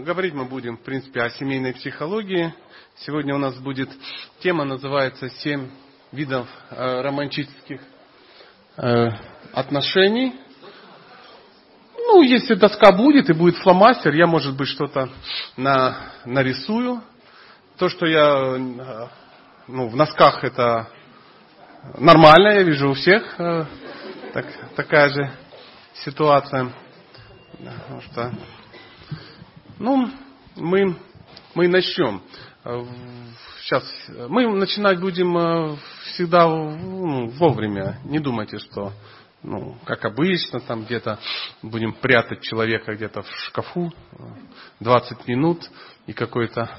Говорить мы будем, в принципе, о семейной психологии. Сегодня у нас будет тема, называется «7 видов романтических отношений». Ну, если доска будет и будет фломастер, я, может быть, что-то нарисую. То, что я в носках, это нормально, я вижу у всех такая же ситуация. Потому что, мы начнем. Сейчас мы начинать будем всегда вовремя. Не думайте, что как обычно, там где-то будем прятать человека где-то в шкафу 20 минут и какой-то...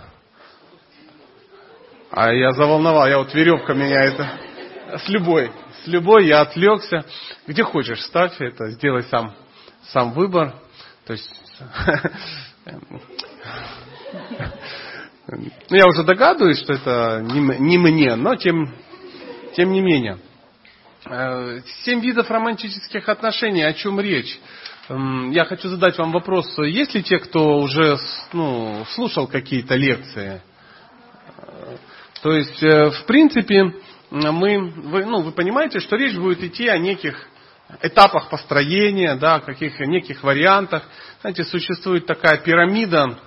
А я заволновал, я вот веревка меня это... С любой я отвлекся. Где хочешь, ставь это, сделай сам выбор. То есть... Я уже догадываюсь, что это не мне, но тем не менее. 7 видов романтических отношений. О чем речь? Я хочу задать вам вопрос. Есть ли те, кто уже слушал какие-то лекции? То есть, в принципе, вы понимаете, что речь будет идти о неких этапах построения, да, неких вариантах. Знаете, существует такая пирамида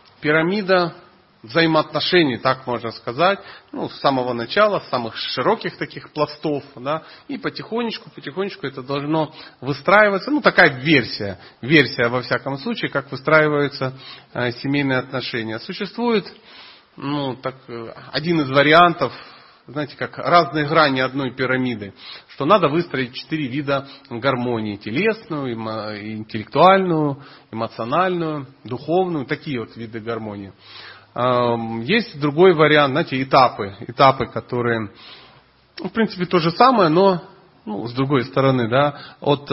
взаимоотношений, так можно сказать, с самого начала, с самых широких таких пластов, да, и потихонечку это должно выстраиваться, такая версия во всяком случае, как выстраиваются семейные отношения. Существует, один из вариантов, знаете, как разные грани одной пирамиды, что надо выстроить 4 вида гармонии: телесную, интеллектуальную, эмоциональную, духовную, такие вот виды гармонии. Есть другой вариант, знаете, этапы, которые, в принципе, то же самое, но, с другой стороны, да, от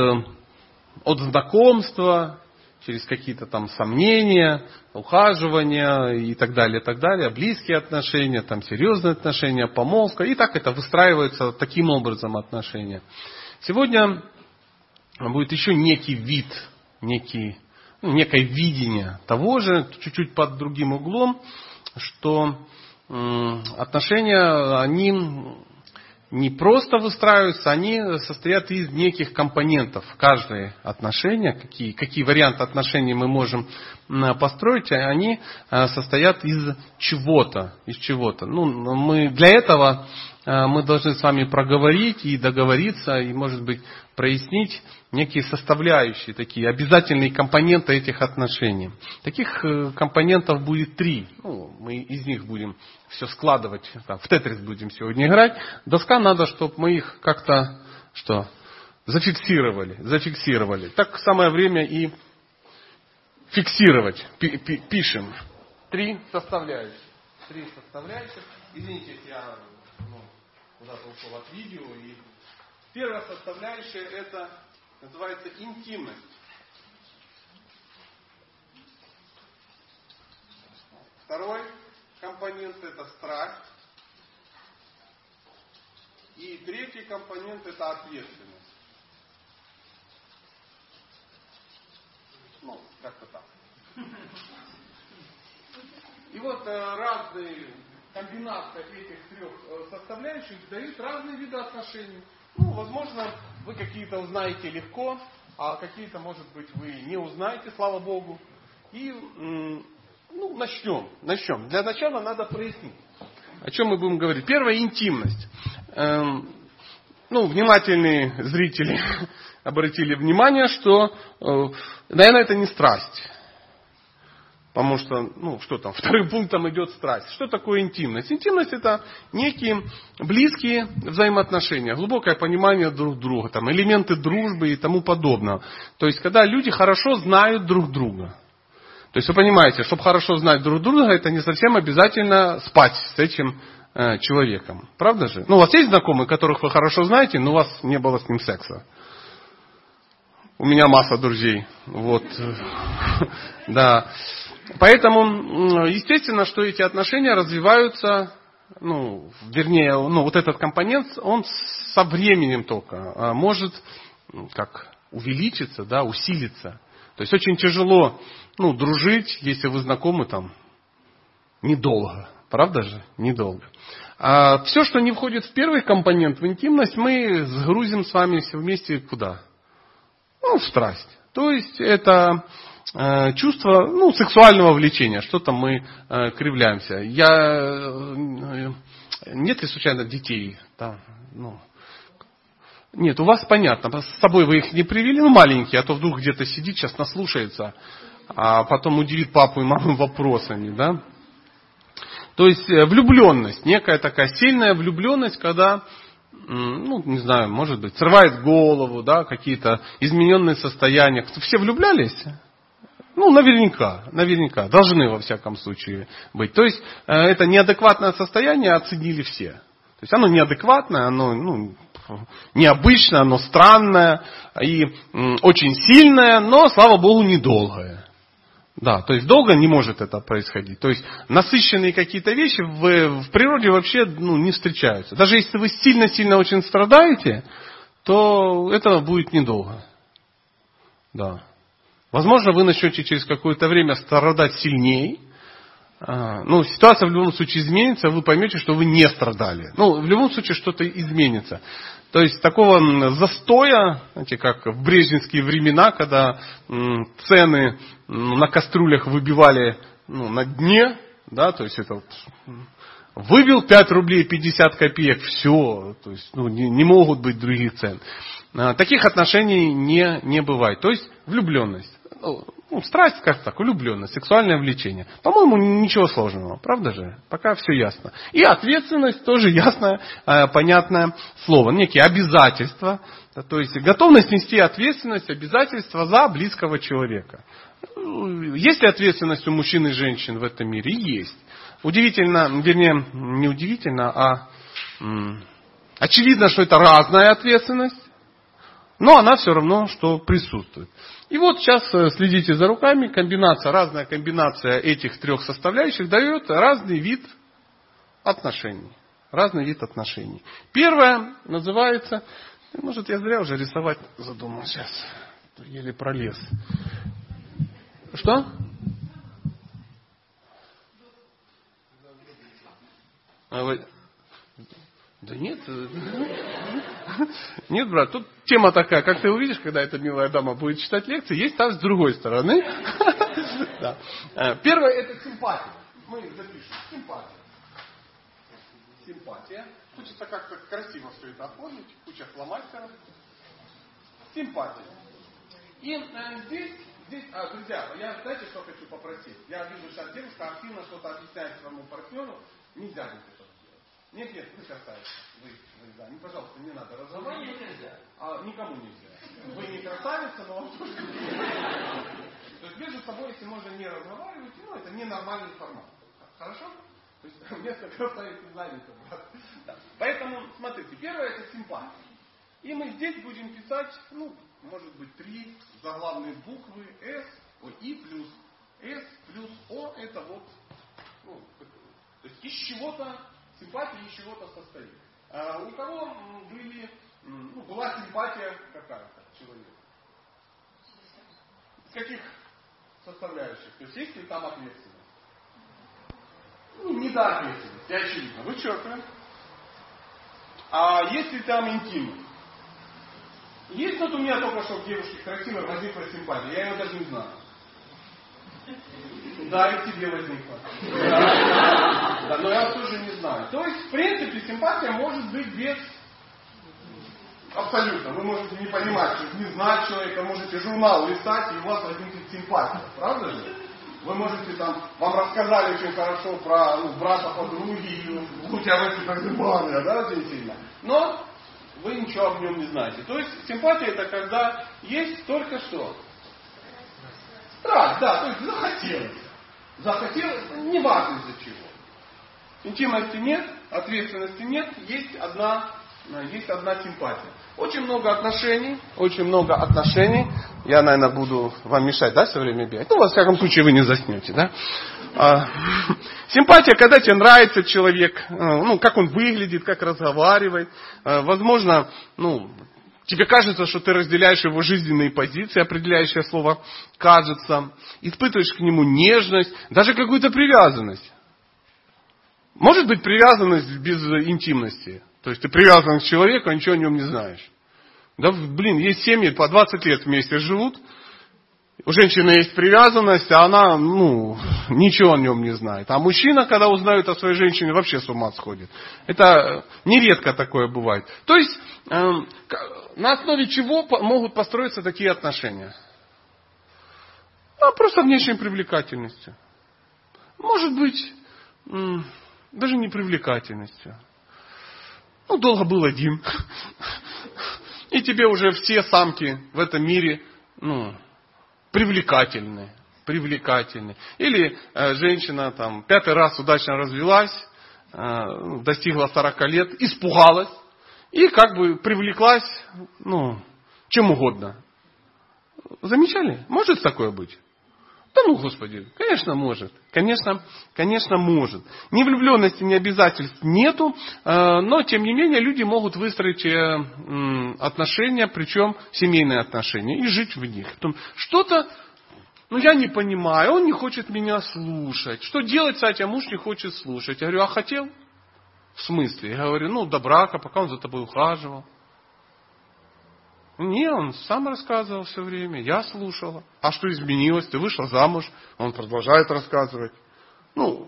знакомства, через какие-то там сомнения, ухаживания и так далее, близкие отношения, там серьезные отношения, помолвка, и так это выстраивается таким образом отношения. Сегодня будет еще некий вид, некое видение того же, чуть-чуть под другим углом, что отношения, они не просто выстраиваются, они состоят из неких компонентов. Каждое отношение, какие варианты отношений мы можем построить, они состоят из чего-то. Для этого мы должны с вами проговорить и договориться, и, может быть, прояснить некие составляющие, такие обязательные компоненты этих отношений. Таких компонентов будет 3. Мы из них будем все складывать, в тетрис будем сегодня играть. Доска надо, чтобы мы их как-то зафиксировали. Так самое время и фиксировать. Пишем. 3 составляющих. Извините, я куда-то ушел от видео. И первая составляющая — это называется интимность. Второй компонент — это страсть. И третий компонент — это ответственность. Как-то так. И вот разные комбинации этих 3 составляющих дают разные виды отношений. Возможно, вы какие-то узнаете легко, а какие-то, может быть, вы не узнаете, слава Богу. И начнем. Для начала надо прояснить, о чем мы будем говорить. Первое — интимность. Внимательные зрители обратили внимание, что, наверное, это не страсть. Потому что, вторым пунктом идет страсть. Что такое интимность? Интимность — это некие близкие взаимоотношения, глубокое понимание друг друга, элементы дружбы и тому подобное. То есть, когда люди хорошо знают друг друга. То есть, вы понимаете, чтобы хорошо знать друг друга, это не совсем обязательно спать с этим человеком. Правда же? У вас есть знакомые, которых вы хорошо знаете, но у вас не было с ним секса? У меня масса друзей. Да. Поэтому, естественно, что эти отношения развиваются, этот компонент, он со временем только может увеличиться, усилиться. То То есть очень тяжело дружить, если вы знакомы недолго. Правда же? Недолго. А все, что не входит в первый компонент, в интимность, мы сгрузим с вами все вместе куда? В страсть. То есть это чувство сексуального влечения. Что-то мы кривляемся. Нет ли случайно детей? Да, Нет, у вас понятно. С собой вы их не привели, маленькие, а то вдруг где-то сидит, сейчас наслушается, а потом удивит папу и маму вопросами, да? То есть влюбленность, некая такая сильная влюбленность, когда, не знаю, может быть, срывает голову, да, какие-то измененные состояния. Все влюблялись? Наверняка, должны во всяком случае быть. То есть это неадекватное состояние оценили все. То есть оно неадекватное, оно необычное, оно странное и очень сильное, но, слава Богу, недолгое. Да, то есть долго не может это происходить. То есть насыщенные какие-то вещи в природе вообще не встречаются. Даже если вы сильно-сильно очень страдаете, то это будет недолго. Да. Возможно, вы начнете через какое-то время страдать сильнее. Ситуация в любом случае изменится, вы поймете, что вы не страдали. В любом случае что-то изменится. То есть такого застоя, знаете, как в брежневские времена, когда цены на кастрюлях выбивали на дне, да, то есть это выбил 5 рублей 50 копеек, все, то есть не могут быть других цен. Таких отношений не бывает. То есть влюбленность. Страсть, как так, влюбленность, сексуальное влечение. По-моему, ничего сложного, правда же? Пока все ясно. И ответственность тоже ясное, понятное слово. Некие обязательства, то есть готовность нести ответственность, обязательства за близкого человека. Есть ли ответственность у мужчин и женщин в этом мире? Есть. Удивительно, вернее, не удивительно, а очевидно, что это разная ответственность, но она все равно, что присутствует. И вот сейчас следите за руками, разная комбинация этих 3 составляющих дает разный вид отношений. Разный вид отношений. Первое называется, может я зря уже рисовать задумал сейчас, еле пролез. Что? Да нет. Нет, брат, тут тема такая, как ты увидишь, когда эта милая дама будет читать лекции, есть там с другой стороны. Первое это симпатия. Мы запишем. Симпатия. Хочется как-то красиво все это оформить, куча фломастеров. Симпатия. И здесь, друзья, я знаете, что хочу попросить? Я вижу, сейчас девушка активно что-то объясняет своему партнеру. Нельзя будет это делать. Нет, вы красавица. Вы, пожалуйста, не надо разговаривать. Никому нельзя. Вы не красавица, но вам тоже нельзя. То есть между собой, если можно не разговаривать, это ненормальный формат. Хорошо? То есть вместо красавицы занято. Да. Поэтому, смотрите, первое это симпатия. И мы здесь будем писать, может быть, 3 заглавные буквы И плюс С плюс О, это вот, то есть из чего-то, симпатия из чего-то состоит. У кого была симпатия какая-то человека? С каких составляющих? То есть есть ли там ответственность? Недоответственность, очевидно. Вычеркиваем. А есть ли там интимность? Есть вот у меня только что в девушке красивой возникла симпатия. Я ее даже не знаю. Да, и тебе возникла. Да, но я тоже не знаю. То есть, в принципе, симпатия может быть без... Абсолютно. Вы можете не понимать, не знать человека, можете журнал листать, и у вас возникнет симпатия. Правда же? Вы можете вам рассказали очень хорошо про брата подруги, у тебя возникла симпатия, да, очень сильно. Но вы ничего об нем не знаете. То есть симпатия это когда есть только что. Страсть, да, то есть захотелось. Захотелось, не важно из-за чего. Интимности нет, ответственности нет, есть одна симпатия. Очень много отношений. Я, наверное, буду вам мешать, да, все время бегать. Во всяком случае, вы не заснете, да. Симпатия, когда тебе нравится человек, как он выглядит, как разговаривает. Возможно, Тебе кажется, что ты разделяешь его жизненные позиции, определяющее слово «кажется». Испытываешь к нему нежность, даже какую-то привязанность. Может быть привязанность без интимности. То есть ты привязан к человеку, а ничего о нем не знаешь. Да, есть семьи, по 20 лет вместе живут. У женщины есть привязанность, а она, ничего о нем не знает. А мужчина, когда узнает о своей женщине, вообще с ума сходит. Это нередко такое бывает. То есть, на основе чего могут построиться такие отношения? Просто внешней привлекательностью. Может быть, даже не привлекательностью. Долго был один. И тебе уже все самки в этом мире, привлекательны. Или женщина 5-й раз удачно развелась, достигла 40 лет, испугалась и привлеклась, чем угодно. Замечали? Может такое быть? Да Господи, конечно может. Конечно может. Ни влюбленности, ни обязательств нету, но тем не менее люди могут выстроить отношения, причем семейные отношения, и жить в них. Что-то, я не понимаю, он не хочет меня слушать. Что делать, кстати, а муж не хочет слушать? Я говорю, а хотел? В смысле? Я говорю, до брака, пока он за тобой ухаживал. Не, он сам рассказывал все время, я слушала. А что изменилось? Ты вышла замуж, он продолжает рассказывать. Не,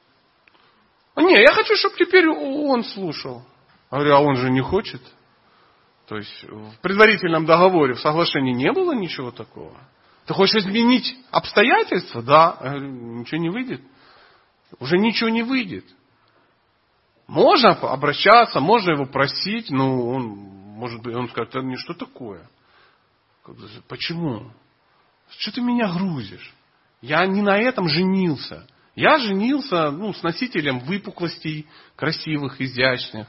я хочу, чтобы теперь он слушал. Я говорю, а он же не хочет. То есть в предварительном договоре, в соглашении не было ничего такого. Ты хочешь изменить обстоятельства? Да. Я говорю, ничего не выйдет. Уже ничего не выйдет. Можно обращаться, можно его просить, может быть, он скажет, что такое? Почему? Что ты меня грузишь? Я не на этом женился. Я женился с носителем выпуклостей, красивых, изящных.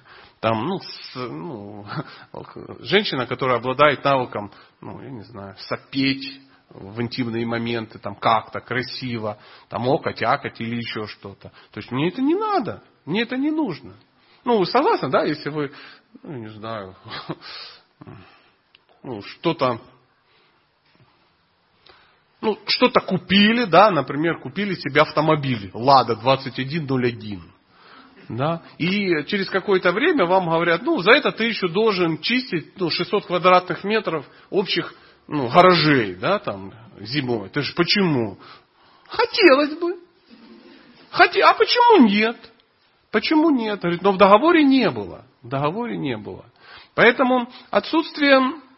Женщина, которая обладает навыком, сопеть в интимные моменты, как-то красиво, окать, акать или еще что-то. То есть мне это не надо, мне это не нужно. Вы согласны, да, если вы, что-то купили, да, например, купили себе автомобиль Лада 2101. Да, и через какое-то время вам говорят, за это ты еще должен чистить 600 квадратных метров общих гаражей, да, зимой. Ты же почему? Хотелось бы. А почему нет? Почему нет? Говорит, но в договоре не было. В договоре не было. Поэтому отсутствие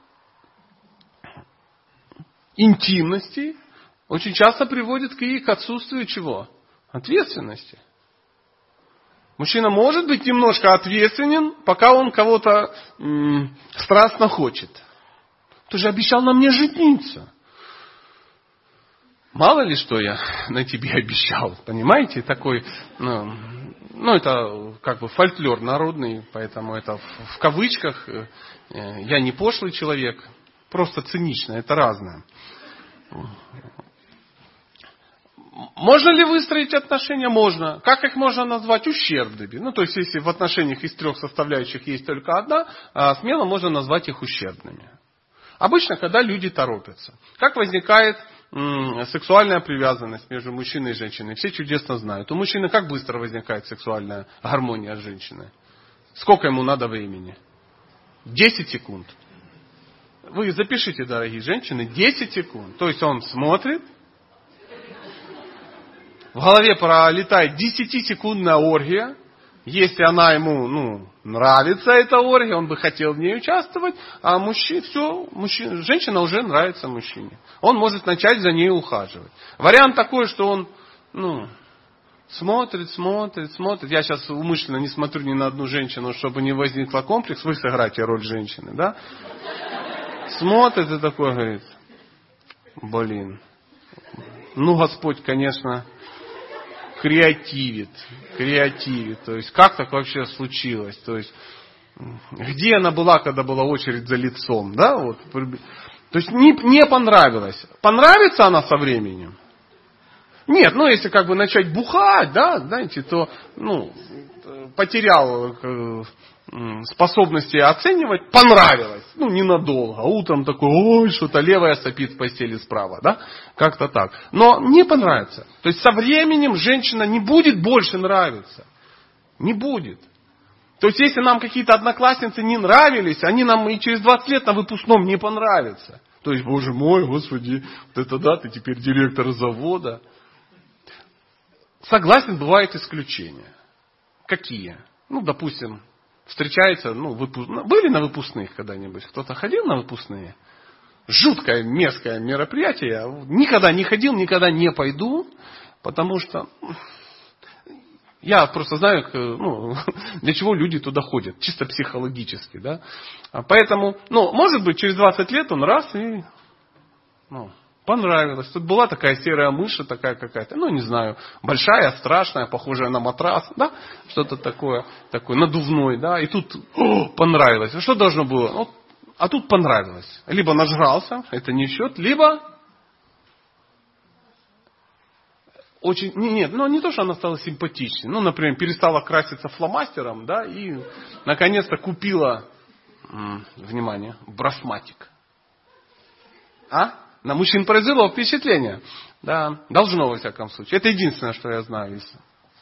интимности очень часто приводит к отсутствию чего? Ответственности. Мужчина может быть немножко ответственен, пока он кого-то страстно хочет. Ты же обещал на мне жениться. Мало ли что я на тебе обещал. Понимаете? Такой, это фольклор народный, поэтому это в кавычках. Я не пошлый человек, просто цинично, это разное. Можно ли выстроить отношения? Можно. Как их можно назвать? Ущербными. То есть, если в отношениях из 3 составляющих есть только одна, смело можно назвать их ущербными. Обычно, когда люди торопятся. Как возникает сексуальная привязанность между мужчиной и женщиной? Все чудесно знают. У мужчины как быстро возникает сексуальная гармония с женщиной? Сколько ему надо времени? 10 секунд. Вы запишите, дорогие женщины, 10 секунд. То есть он смотрит, в голове пролетает 10-секундная оргия. Если она ему, нравится эта оргия, он бы хотел в ней участвовать, а женщина уже нравится мужчине. Он может начать за ней ухаживать. Вариант такой, что он, смотрит. Я сейчас умышленно не смотрю ни на одну женщину, чтобы не возникло комплекс. Вы сыграете роль женщины, да? Смотрит и такой говорит, Господь, конечно, креативит. То есть, как так вообще случилось? То есть, где она была, когда была очередь за лицом? Да? То есть, не понравилось. Понравится она со временем? Нет, если начать бухать, да, знаете, то, потерял способности оценивать, понравилось. Ну, ненадолго. Утром такой, ой, что-то левая сопит в постели справа, да? Как-то так. Но не понравится. То есть со временем женщина не будет больше нравиться. Не будет. То есть если нам какие-то одноклассницы не нравились, они нам и через 20 лет на выпускном не понравятся. То есть, боже мой, господи, вот это да, ты теперь директор завода. Согласен, бывают исключения. Какие? Ну, допустим, встречается, были на выпускных когда-нибудь? Кто-то ходил на выпускные? Жуткое, мерзкое мероприятие. Никогда не ходил, никогда не пойду, потому что я просто знаю, для чего люди туда ходят, чисто психологически. Да? Поэтому, может быть, через 20 лет он раз и понравилось. Тут была такая серая мышь, такая какая-то, не знаю, большая, страшная, похожая на матрас, да, что-то такое надувной, да, и тут понравилось. Что должно было? А тут понравилось. Либо нажрался, это не в счет, либо очень, не то, что она стала симпатичной, например, перестала краситься фломастером, да, и наконец-то купила, внимание, брасматик. На мужчин произвело впечатление. Да, должно, во всяком случае. Это единственное, что я знаю из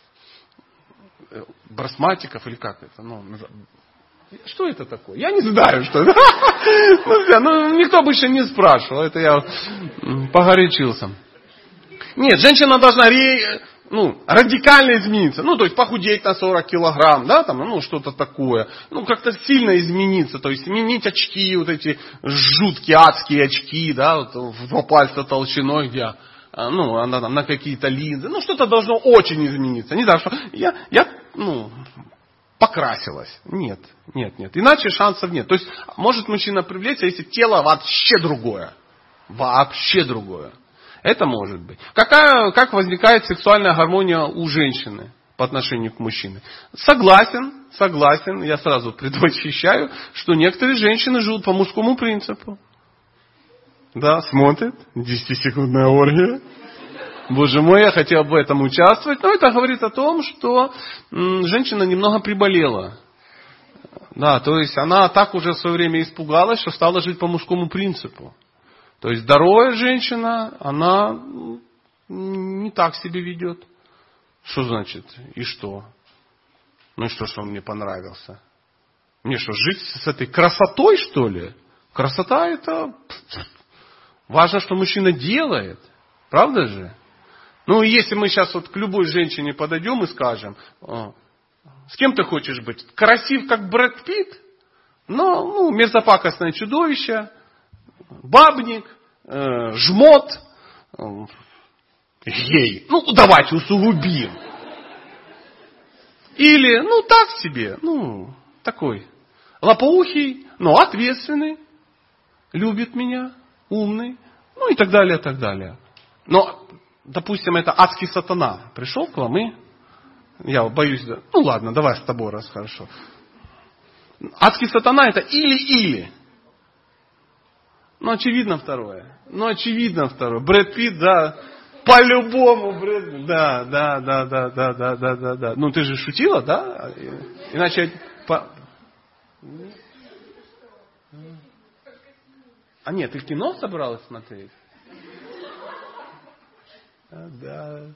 брасматиков, или как это? Что это такое? Я не знаю, что это. Никто больше не спрашивал. Это я погорячился. Нет, женщина должна радикально измениться. То есть похудеть на 40 килограмм, да, что-то такое. Как-то сильно измениться. То есть сменить очки, вот эти жуткие адские очки, да, в 2 пальца толщиной, где, она там на какие-то линзы. Что-то должно очень измениться. Не так, что я покрасилась. Нет. Иначе шансов нет. То есть может мужчина привлечься, если тело вообще другое. Вообще другое. Это может быть. Как возникает сексуальная гармония у женщины по отношению к мужчине? Согласен. Я сразу предвосхищаю, что некоторые женщины живут по мужскому принципу. Да, смотрят. 10-секундная оргия. Боже мой, я хотел бы в этом участвовать. Но это говорит о том, что женщина немного приболела. Да, то есть она так уже в свое время испугалась, что стала жить по мужскому принципу. То есть здоровая женщина, она не так себя ведет. Что значит? И что? И что он мне понравился? Мне что, жить с этой красотой, что ли? Красота это... Важно, что мужчина делает. Правда же? Если мы сейчас к любой женщине подойдем и скажем, с кем ты хочешь быть? Красив, как Брэд Питт? Мерзопакостное чудовище... Бабник, жмот, гей. Давайте усугубим. Или, так себе, такой лопоухий, но ответственный, любит меня, умный, и так далее, так далее. Но, допустим, это адский сатана пришел к вам и, я боюсь, ладно, давай с тобой раз, хорошо. Адский сатана это или. Очевидно второе. Брэд Питт, да, по-любому Брэд Питт. Да. Ты же шутила, да? Иначе... Нет, ты кино собралась смотреть? Да.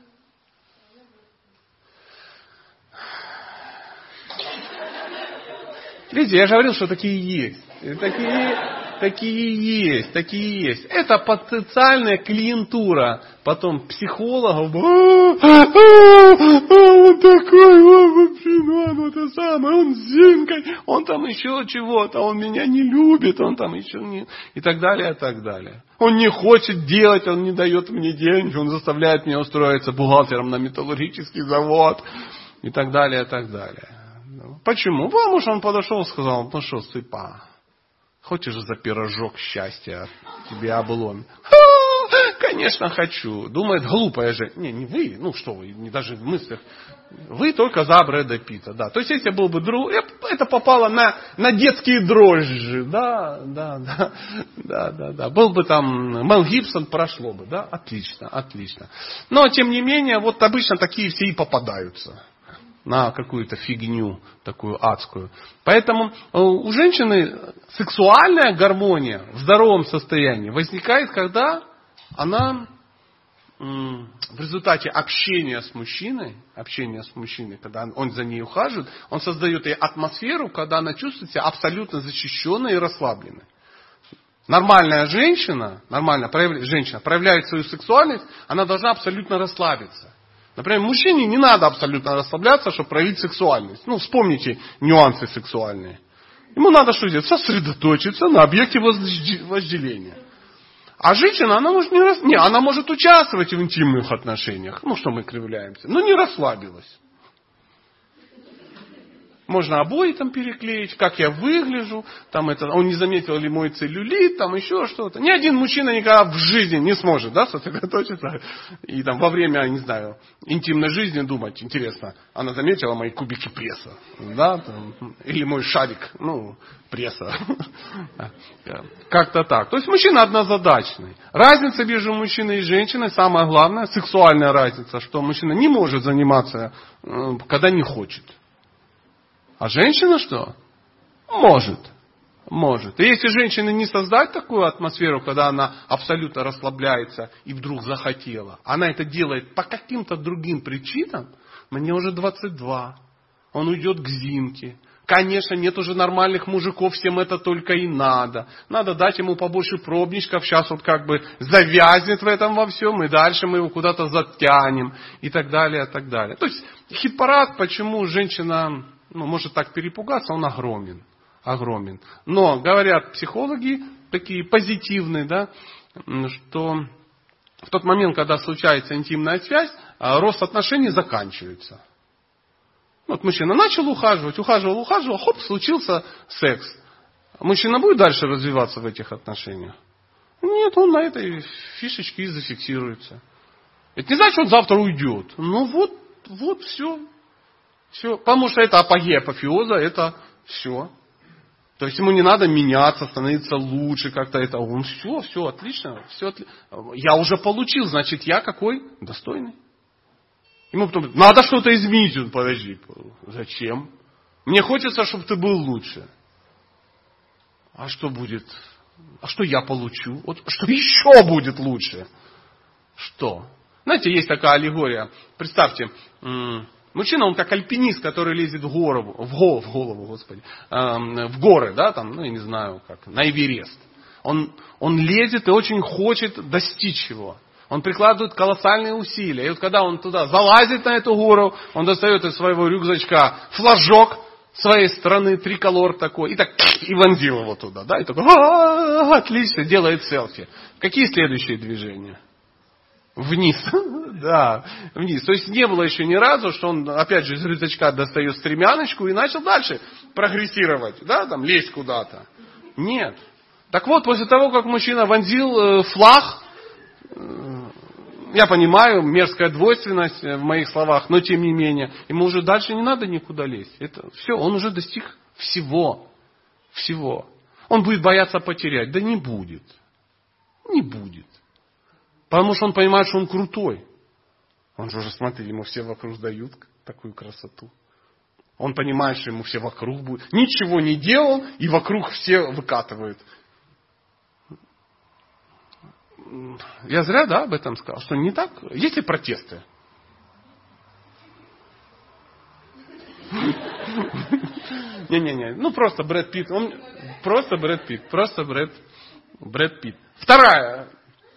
Видите, я же говорил, что такие есть. Такие есть. Это потенциальная клиентура. Потом психологов. Он такой, это самое, он с Зинкой, он там еще чего-то, он меня не любит, он там еще не... И так далее, и так далее. Он не хочет делать, он не дает мне деньги, он заставляет меня устроиться бухгалтером на металлургический завод. И так далее, и так далее. Почему? Потому что он подошел и сказал, сыпа. Хочешь за пирожок счастья тебе облом? Конечно, хочу. Думает, глупая же. Не вы, что вы, не даже в мыслях. Вы только за Брэда Питта. Да. То есть, если был бы друг, это попало на детские дрожжи. Да. Был бы там Мел Гибсон, прошло бы. Да? Отлично. Но, тем не менее, обычно такие все и попадаются. на какую-то фигню такую адскую. Поэтому у женщины сексуальная гармония в здоровом состоянии возникает, когда она в результате общения с мужчиной, когда он за ней ухаживает, он создает ей атмосферу, когда она чувствует себя абсолютно защищенной и расслабленной. Нормальная женщина проявляет свою сексуальность, она должна абсолютно расслабиться. Например, мужчине не надо абсолютно расслабляться, чтобы проявить сексуальность. вспомните нюансы сексуальные. Ему надо что делать? Сосредоточиться на объекте вожделения. А женщина, она может она может участвовать в интимных отношениях. Что мы кривляемся? Но не расслабилась. Можно обои там переклеить, как я выгляжу, он не заметил ли мой целлюлит, еще что-то. Ни один мужчина никогда в жизни не сможет, сосредоточиться и во время, не знаю, интимной жизни думать, интересно, она заметила мои кубики пресса, или мой шарик, пресса. Как-то так. То есть мужчина однозадачный. Разница между мужчиной и женщиной, самое главное, сексуальная разница, что мужчина не может заниматься, когда не хочет. А женщина что? Может. И если женщина не создать такую атмосферу, когда она абсолютно расслабляется и вдруг захотела, она это делает по каким-то другим причинам, мне уже 22, он уйдет к Зинке. Конечно, нет уже нормальных мужиков, всем это только и надо. Надо дать ему побольше пробничков, сейчас завязнет в этом во всем, и дальше мы его куда-то затянем, и так далее, и так далее. То есть хит-парад, почему женщина может так перепугаться, он огромен. Но говорят психологи, такие позитивные, что в тот момент, когда случается интимная связь, рост отношений заканчивается. Мужчина начал ухаживал, хоп, случился секс. Мужчина будет дальше развиваться в этих отношениях? Нет, он на этой фишечке и зафиксируется. Это не значит, что он завтра уйдет. Вот все. Все, потому что это апогей апофеоза, это все. То есть ему не надо меняться, становиться лучше, как-то это. Он все отлично. Я уже получил, значит я какой? Достойный. Ему потом надо что-то изменить. Подожди, зачем? Мне хочется, чтобы ты был лучше. А что будет? А что я получу? Что еще будет лучше? Что? Знаете, есть такая аллегория. Представьте, мужчина, он как альпинист, который лезет в горы, я не знаю, как, на Эверест. Он лезет и очень хочет достичь его. Он прикладывает колоссальные усилия. И когда он туда залазит на эту гору, он достает из своего рюкзачка флажок своей страны, триколор такой, и вонзил его туда. И такой, отлично, делает селфи. Какие следующие движения? Вниз. Да, вниз. То есть не было еще ни разу, что он опять же из рюкзачка достает стремяночку и начал дальше прогрессировать, лезть куда-то. Нет. Так вот, после того, как мужчина вонзил флаг, я понимаю, мерзкая двойственность в моих словах, но тем не менее, ему уже дальше не надо никуда лезть. Это все, он уже достиг всего. Всего. Он будет бояться потерять. Да не будет. Не будет. Потому что он понимает, что он крутой. Он же уже, смотри, ему все вокруг дают такую красоту. Он понимает, что ему все вокруг будут. Ничего не делал, и вокруг все выкатывают. Я зря, об этом сказал, что не так. Есть ли протесты? Не. Просто Брэд Питт. Просто Брэд Питт. Вторая.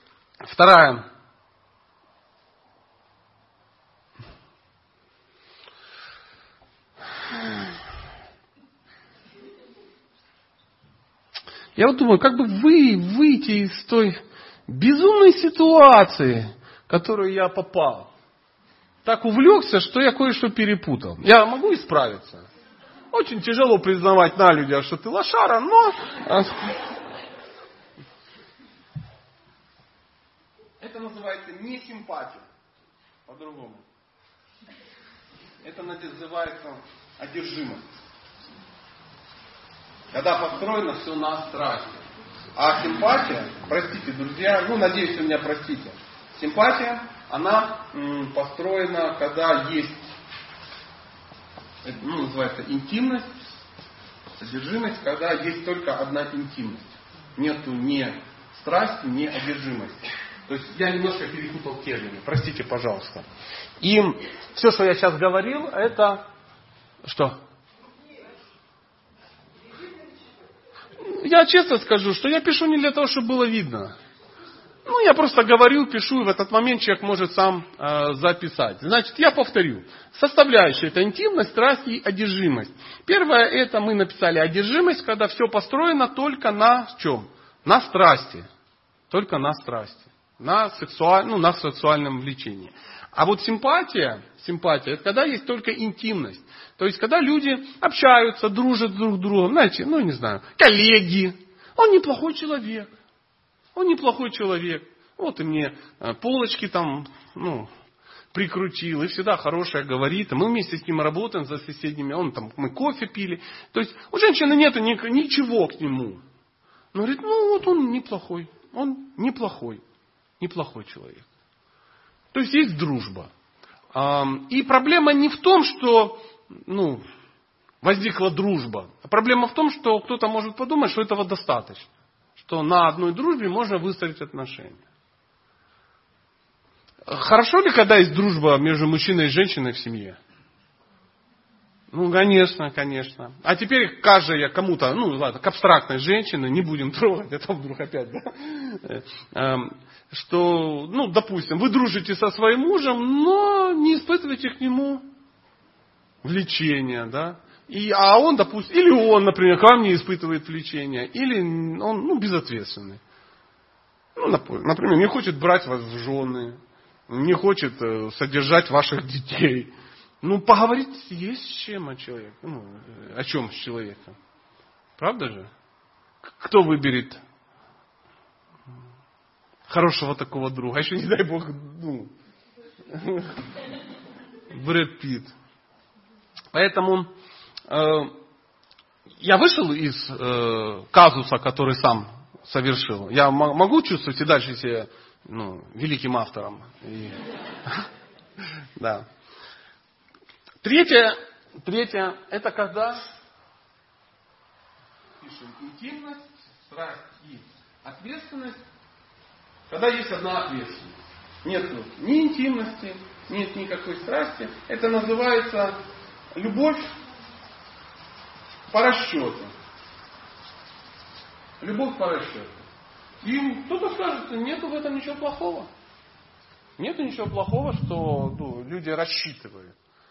Я думаю, как бы выйти из той безумной ситуации, в которую я попал. Так увлекся, что я кое-что перепутал. Я могу исправиться. Очень тяжело признавать на людях, что ты лошара, но... Это называется не симпатия. По-другому. Это называется одержимость. Когда построено все на страхе. А симпатия, простите, друзья, надеюсь, вы меня простите. Симпатия, она построена, когда есть Это называется интимность, одержимость, когда есть только одна интимность. Нету ни страсти, ни одержимости. То есть я немножко перепутал термины. Простите, пожалуйста. И все, что я сейчас говорил, это что? Я честно скажу, что я пишу не для того, чтобы было видно. Я просто говорю, пишу, и в этот момент человек может сам записать. Значит, я повторю. Составляющие это интимность, страсть и одержимость. Первое, это мы написали одержимость, когда все построено только на чем? На страсти. Только на страсти. На сексуальном влечении. А вот симпатия, это когда есть только интимность. То есть, когда люди общаются, дружат друг с другом, знаете, не знаю, коллеги. Он неплохой человек. Вот и мне полочки там, прикрутил, и всегда хорошее говорит. Мы вместе с ним работаем за соседними, мы кофе пили. То есть, у женщины нет ничего к нему. Но говорит, он неплохой. Неплохой человек. То есть, есть дружба. И проблема не в том, что, возникла дружба. А проблема в том, что кто-то может подумать, что этого достаточно. Что на одной дружбе можно выстроить отношения. Хорошо ли, когда есть дружба между мужчиной и женщиной в семье? Конечно. А теперь каждая кому-то, к абстрактной женщине, не будем трогать, это вдруг опять, что, допустим, вы дружите со своим мужем, но не испытываете к нему влечения, да? А он, допустим, или он, например, к вам не испытывает влечения, или он, безответственный. Например, не хочет брать вас в жены, не хочет содержать ваших детей. Поговорить есть с чем о человеке. О чем с человеком. Правда же? Кто выберет хорошего такого друга? А еще, не дай бог, Брэд Питт. Поэтому я вышел из казуса, который сам совершил. Я могу чувствовать и дальше себя великим автором. Да. Третье, это когда пишем интимность, страсть и ответственность, когда есть одна ответственность. Нет ни интимности, нет никакой страсти. Это называется любовь по расчету. Любовь по расчету. И кто-то скажет, нету в этом ничего плохого. Нету ничего плохого, что люди рассчитывают.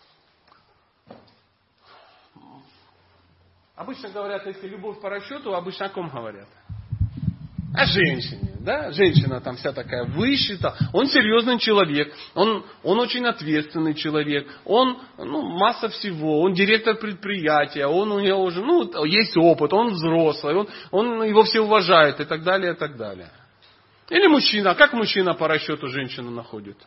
Обычно говорят, если любовь по расчету, обычно о ком говорят? О женщине. Да? Женщина там вся такая высчитана. Он серьезный человек. Он очень ответственный человек. Он масса всего. Он директор предприятия. Он у него уже есть опыт. Он взрослый. Он его все уважают и так далее, и так далее. Или мужчина. Как мужчина по расчету женщину находит?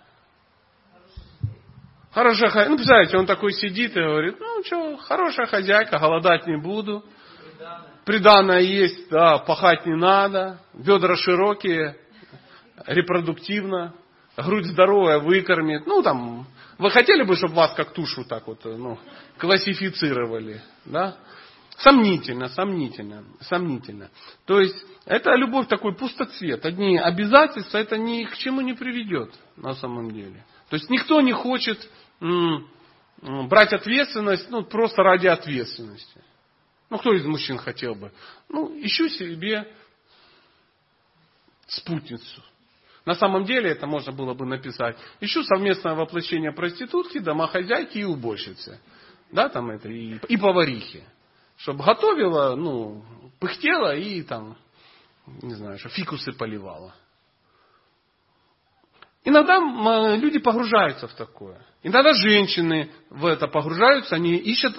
Хорошая хозяйка. Представляете, он такой сидит и говорит, хорошая хозяйка, голодать не буду. Приданое есть, да, пахать не надо. Бедра широкие, репродуктивно. Грудь здоровая, выкормит. Вы хотели бы, чтобы вас как тушу так классифицировали? Да? Сомнительно. То есть, это любовь такой пустоцвет. Одни обязательства, это ни к чему не приведет на самом деле. То есть, никто не хочет брать ответственность просто ради ответственности. Кто из мужчин хотел бы? Ищу себе спутницу. На самом деле, это можно было бы написать. Ищу совместное воплощение проститутки, домохозяйки и уборщицы. Да, и поварихи. Чтобы готовила, пыхтела и не знаю, что фикусы поливала. Иногда люди погружаются в такое. Иногда женщины в это погружаются, они ищут,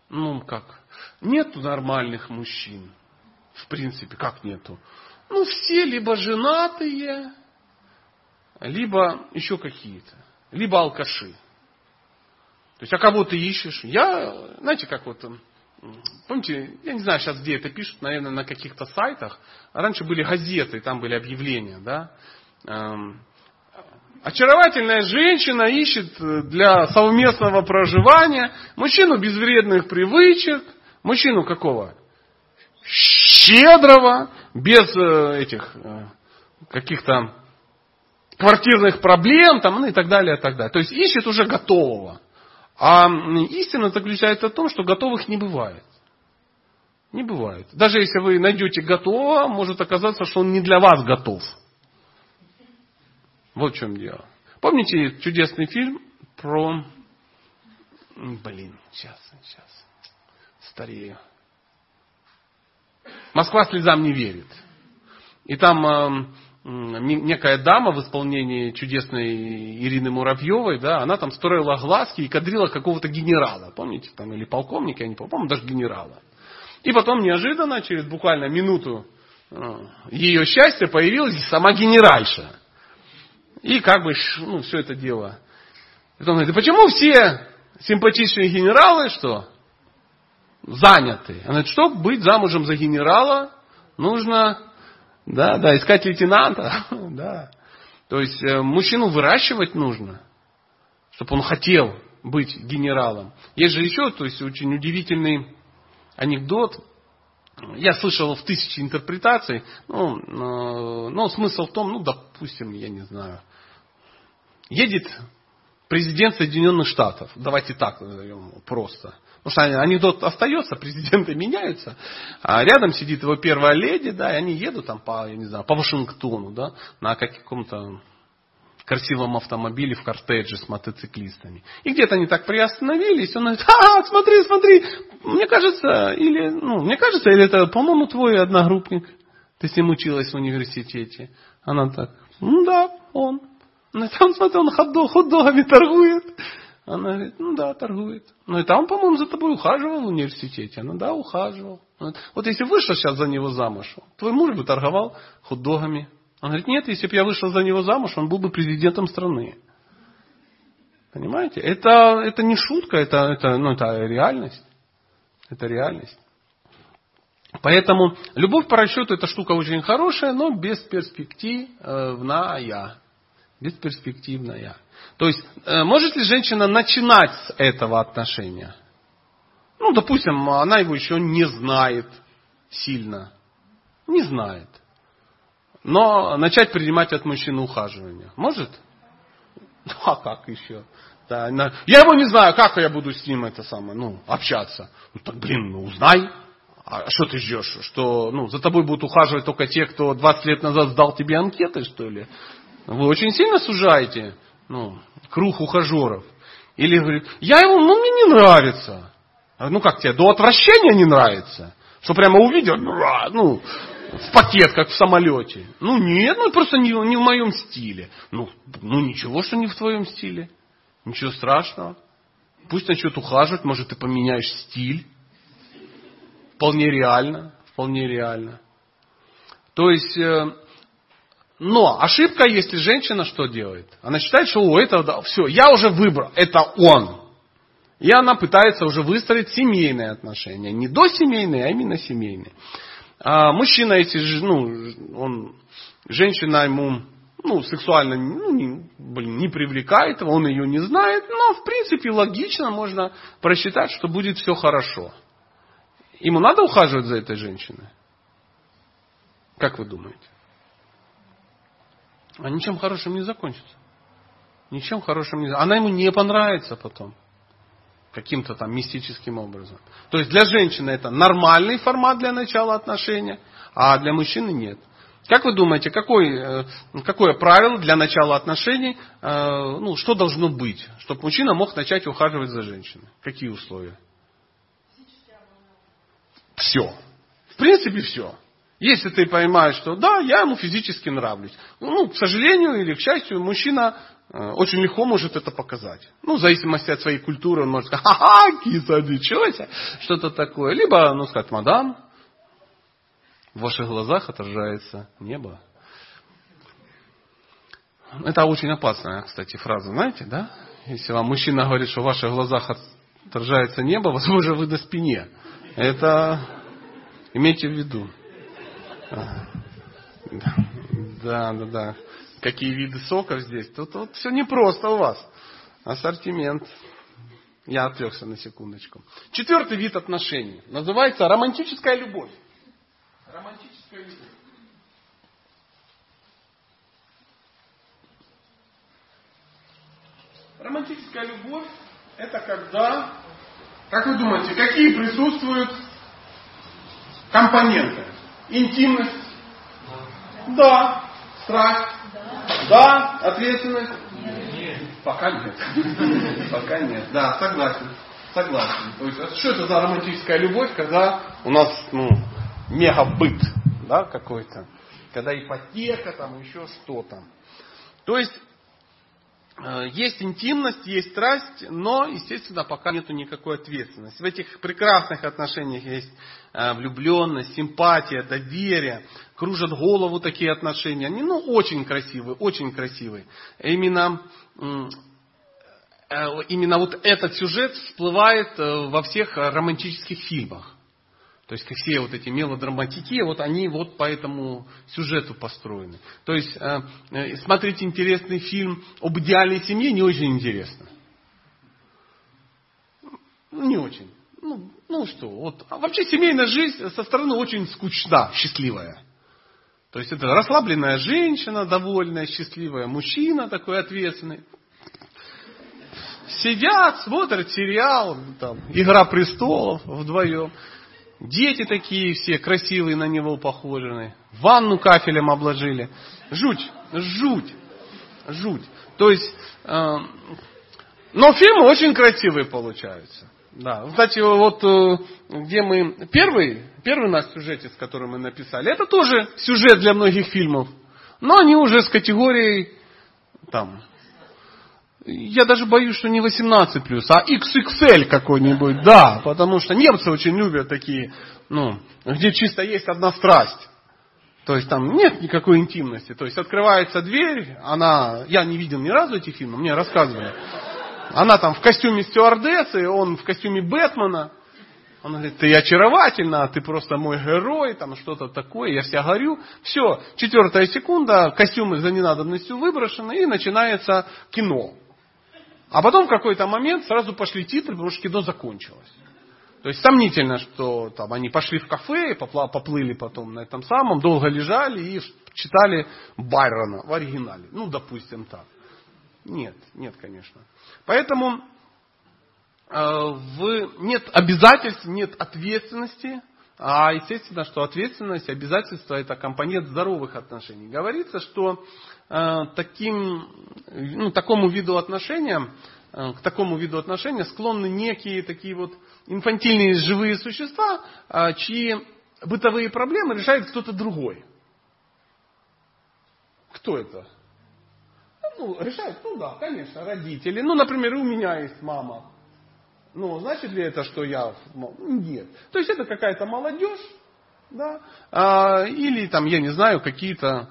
нету нормальных мужчин. В принципе, как нету? Все либо женатые, либо еще какие-то. Либо алкаши. То есть, а кого ты ищешь? Знаете, как помните, я не знаю сейчас, где это пишут, наверное, на каких-то сайтах. Раньше были газеты, там были объявления, да. Очаровательная женщина ищет для совместного проживания мужчину без вредных привычек, мужчину какого? Щедрого, без этих каких-то квартирных проблем там, ну, и так далее, и так далее. То есть ищет уже готового. А истина заключается в том, что готовых не бывает. Не бывает. Даже если вы найдете готового, может оказаться, что он не для вас готов. Вот в чем дело. Помните чудесный фильм про... сейчас. Старею. «Москва слезам не верит». И там некая дама в исполнении чудесной Ирины Муравьевой, да, она там строила глазки и кадрила какого-то генерала. Помните? Там, или полковника, я не помню, даже генерала. И потом неожиданно, через буквально минуту ее счастья, появилась сама генеральша. И как бы, ну, все это дело. И он говорит, почему все симпатичные генералы, что? Заняты. Она говорит, чтобы быть замужем за генерала, нужно, да, искать лейтенанта. Да. То есть, мужчину выращивать нужно, чтобы он хотел быть генералом. Есть же еще, то есть, очень удивительный анекдот. Я слышал в 1000 интерпретаций. Но смысл в том, допустим, я не знаю. Едет президент Соединенных Штатов. Давайте так назовем просто. Потому что анекдот остается, президенты меняются. А рядом сидит его первая леди, да, и они едут там по Вашингтону, да, на каком-то красивом автомобиле в кортедже с мотоциклистами. И где-то они так приостановились, он говорит, смотри, мне кажется, или это, по-моему, твой одногруппник, ты с ним училась в университете. Она так, да, он. Он смотри, он хот-догами торгует. Она говорит, да, торгует. И там, по-моему, за тобой ухаживал в университете. Она, да, ухаживал. Вот если вышла сейчас за него замуж, твой муж бы торговал хот-догами. Он говорит, нет, если бы я вышла за него замуж, он был бы президентом страны. Понимаете? Это не шутка, это реальность. Это реальность. Поэтому любовь по расчету это штука очень хорошая, но бесперспективная. Бесперспективная. То есть, может ли женщина начинать с этого отношения? Допустим, она его еще не знает сильно. Не знает. Но начать принимать от мужчины ухаживание. Может? А как еще? Да, я его не знаю, как я буду с ним общаться. Узнай. А что ты ждешь? Что за тобой будут ухаживать только те, кто 20 лет назад сдал тебе анкеты, что ли? Вы очень сильно сужаете круг ухажеров. Или говорит, я его, мне не нравится. Как тебе, до отвращения не нравится? Что прямо увидел, в пакет, как в самолете. Нет, просто не в моем стиле. Ничего, что не в твоем стиле. Ничего страшного. Пусть начнет ухаживать, может, ты поменяешь стиль. Вполне реально. Вполне реально. То есть, но ошибка, если женщина что делает? Она считает, что все, я уже выбрал, это он. И она пытается уже выстроить семейные отношения. Не досемейные, а именно семейные. А мужчина, если женщина ему сексуально не привлекает его, он ее не знает, но в принципе логично можно просчитать, что будет все хорошо. Ему надо ухаживать за этой женщиной? Как вы думаете? А ничем хорошим не закончится. Ничем хорошим не закончится. Она ему не понравится потом. Каким-то там мистическим образом. То есть для женщины это нормальный формат для начала отношения, а для мужчины нет. Как вы думаете, какое правило для начала отношений, что должно быть, чтобы мужчина мог начать ухаживать за женщиной? Какие условия? Все. В принципе, все. Если ты понимаешь, что да, я ему физически нравлюсь. К сожалению или к счастью, мужчина очень легко может это показать. В зависимости от своей культуры он может сказать, ха-ха, киса, ничего себе, что-то такое. Либо, сказать, мадам, в ваших глазах отражается небо. Это очень опасная, кстати, фраза, знаете, да? Если вам мужчина говорит, что в ваших глазах отражается небо, возможно, вы на спине. Это имейте в виду. Да. какие виды соков здесь. Тут все непросто у вас. Ассортимент. Я отвлекся на секундочку. 4-й вид отношений. Называется романтическая любовь. Романтическая любовь. Романтическая любовь — это когда, как вы думаете, какие присутствуют компоненты? Интимность? Да. Страсть? Да. Ответственность? Нет. Пока нет. Пока нет. Да, согласен. Согласен. То есть, что это за романтическая любовь, когда у нас, мегабыт, да, какой-то? Когда ипотека, там, еще что-то. То есть, есть интимность, есть страсть, но, естественно, пока нету никакой ответственности. В этих прекрасных отношениях есть влюбленность, симпатия, доверие. Кружат голову такие отношения. Они, очень красивые, очень красивые. Именно вот этот сюжет всплывает во всех романтических фильмах. То есть, все вот эти мелодраматики, вот они вот по этому сюжету построены. То есть, смотреть интересный фильм об идеальной семье не очень интересно. Не очень. Что, вот. А вообще семейная жизнь со стороны очень скучна, счастливая. То есть, это расслабленная женщина, довольная, счастливая, мужчина такой ответственный. Сидят, смотрят сериал, там, «Игра престолов» вдвоем. Дети такие все красивые, на него похожие. Ванну кафелем обложили. Жуть. То есть, но фильмы очень красивые получаются. Да. Кстати, вот где мы первый у нас сюжет, с которым мы написали, это тоже сюжет для многих фильмов. Но они уже с категорией там. Я даже боюсь, что не 18+, а XXL какой-нибудь, да, потому что немцы очень любят такие, где чисто есть одна страсть. То есть там нет никакой интимности. То есть открывается дверь, я не видел ни разу этих фильмов, мне рассказывали. Она там в костюме стюардессы, он в костюме Бэтмена. Она говорит, ты очаровательна, ты просто мой герой, там что-то такое, я вся горю. Все, 4-я секунда, костюмы за ненадобностью выброшены, и начинается кино. А потом в какой-то момент сразу пошли титры, потому что кино закончилось. То есть сомнительно, что там они пошли в кафе, поплыли потом на этом самом, долго лежали и читали Байрона в оригинале. Допустим так. Нет, конечно. Поэтому нет обязательств, нет ответственности. А естественно, что ответственность, обязательства — это компонент здоровых отношений. Говорится, что к такому виду отношения склонны некие такие вот инфантильные живые существа, чьи бытовые проблемы решает кто-то другой. Кто это? Решает, да, конечно, родители. Например, у меня есть мама. Значит ли это, что я... Нет. То есть это какая-то молодежь, да, или там, я не знаю, какие-то,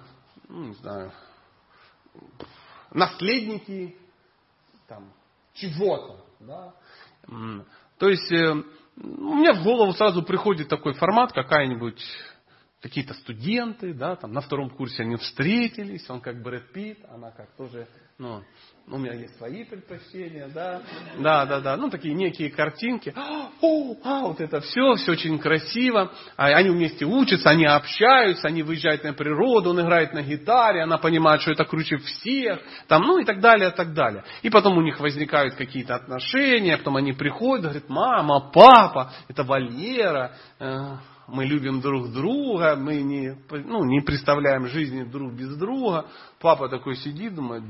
наследники там, чего-то. Да. То есть у меня в голову сразу приходит такой формат, какие-то студенты, да, там на 2-м курсе они встретились, он как Брэд Питт, она как тоже, у меня есть свои предпочтения, да, такие некие картинки, вот это все очень красиво, они вместе учатся, они общаются, они выезжают на природу, он играет на гитаре, она понимает, что это круче всех, и так далее, и так далее. И потом у них возникают какие-то отношения, потом они приходят, говорят, мама, папа, это Валера, мы любим друг друга, мы не представляем жизни друг без друга. Папа такой сидит, думает,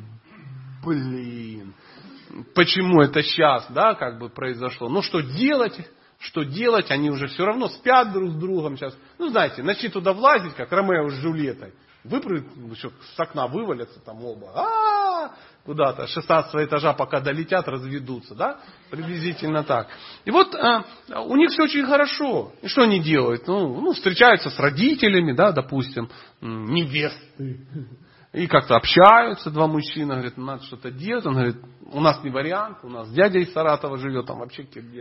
почему это сейчас, произошло? Что делать? Они уже все равно спят друг с другом сейчас. Знаете, начни туда влазить, как Ромео с Джульеттой. Выпрыгнут, с окна вывалятся там оба. Куда-то, 16 этажа, пока долетят, разведутся, да? Приблизительно так. И вот у них все очень хорошо. И что они делают? Встречаются с родителями, да, допустим, невесты. И как-то общаются 2 мужчины, говорят, надо что-то делать. Он говорит, у нас не вариант, у нас дядя из Саратова живет, там вообще кирдец.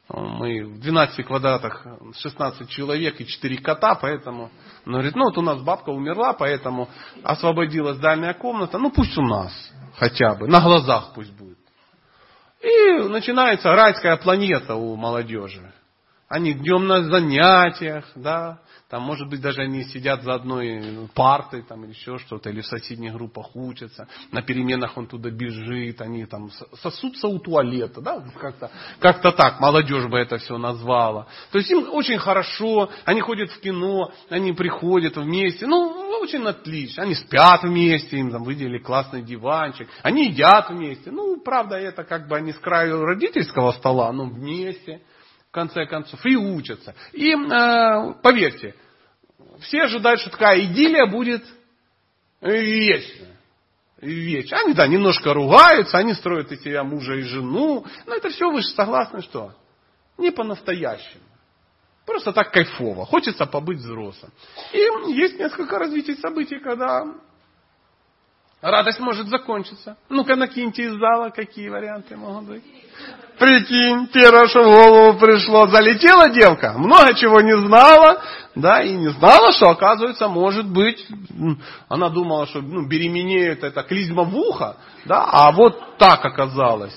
Мы в 12 квадратах 16 человек и 4 кота, поэтому... Он говорит, ну вот у нас бабка умерла, поэтому освободилась дальняя комната. Ну пусть у нас хотя бы, на глазах пусть будет. И начинается райская планета у молодежи. Они днем на занятиях, да, там, может быть, даже они сидят за одной партой, там, или еще что-то, или в соседних группах учатся, на переменах он туда бежит, они там сосутся у туалета, да, как-то так, молодежь бы это все назвала. То есть им очень хорошо, они ходят в кино, они приходят вместе, ну, очень отлично, они спят вместе, им там выделили классный диванчик, они едят вместе, ну, правда, это как бы они с краю родительского стола, но вместе. В конце концов, и учатся. И поверьте, все ожидают, что такая идиллия будет вечная. Они, да, немножко ругаются, они строят из себя мужа и жену. Но это все, вы же согласны, что? Не по-настоящему. Просто так кайфово. Хочется побыть взрослым. И есть несколько развитий событий, когда радость может закончиться. Ну-ка, накиньте из зала, какие варианты могут быть. Прикинь, первое, что в голову пришло, залетела девка, много чего не знала, да, и не знала, что, оказывается, может быть, она думала, что беременеет это клизма в ухо, да, а вот так оказалось.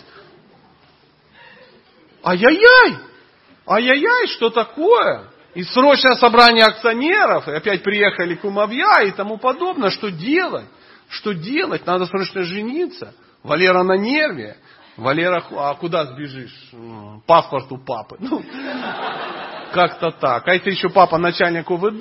Ай-яй-яй, что такое? И срочное собрание акционеров, и опять приехали кумовья и тому подобное, что делать? Что делать? Надо срочно жениться. Валера на нерве. Валера, а куда сбежишь? Паспорт у папы. Ну, как-то так. А если еще папа начальник ОВД?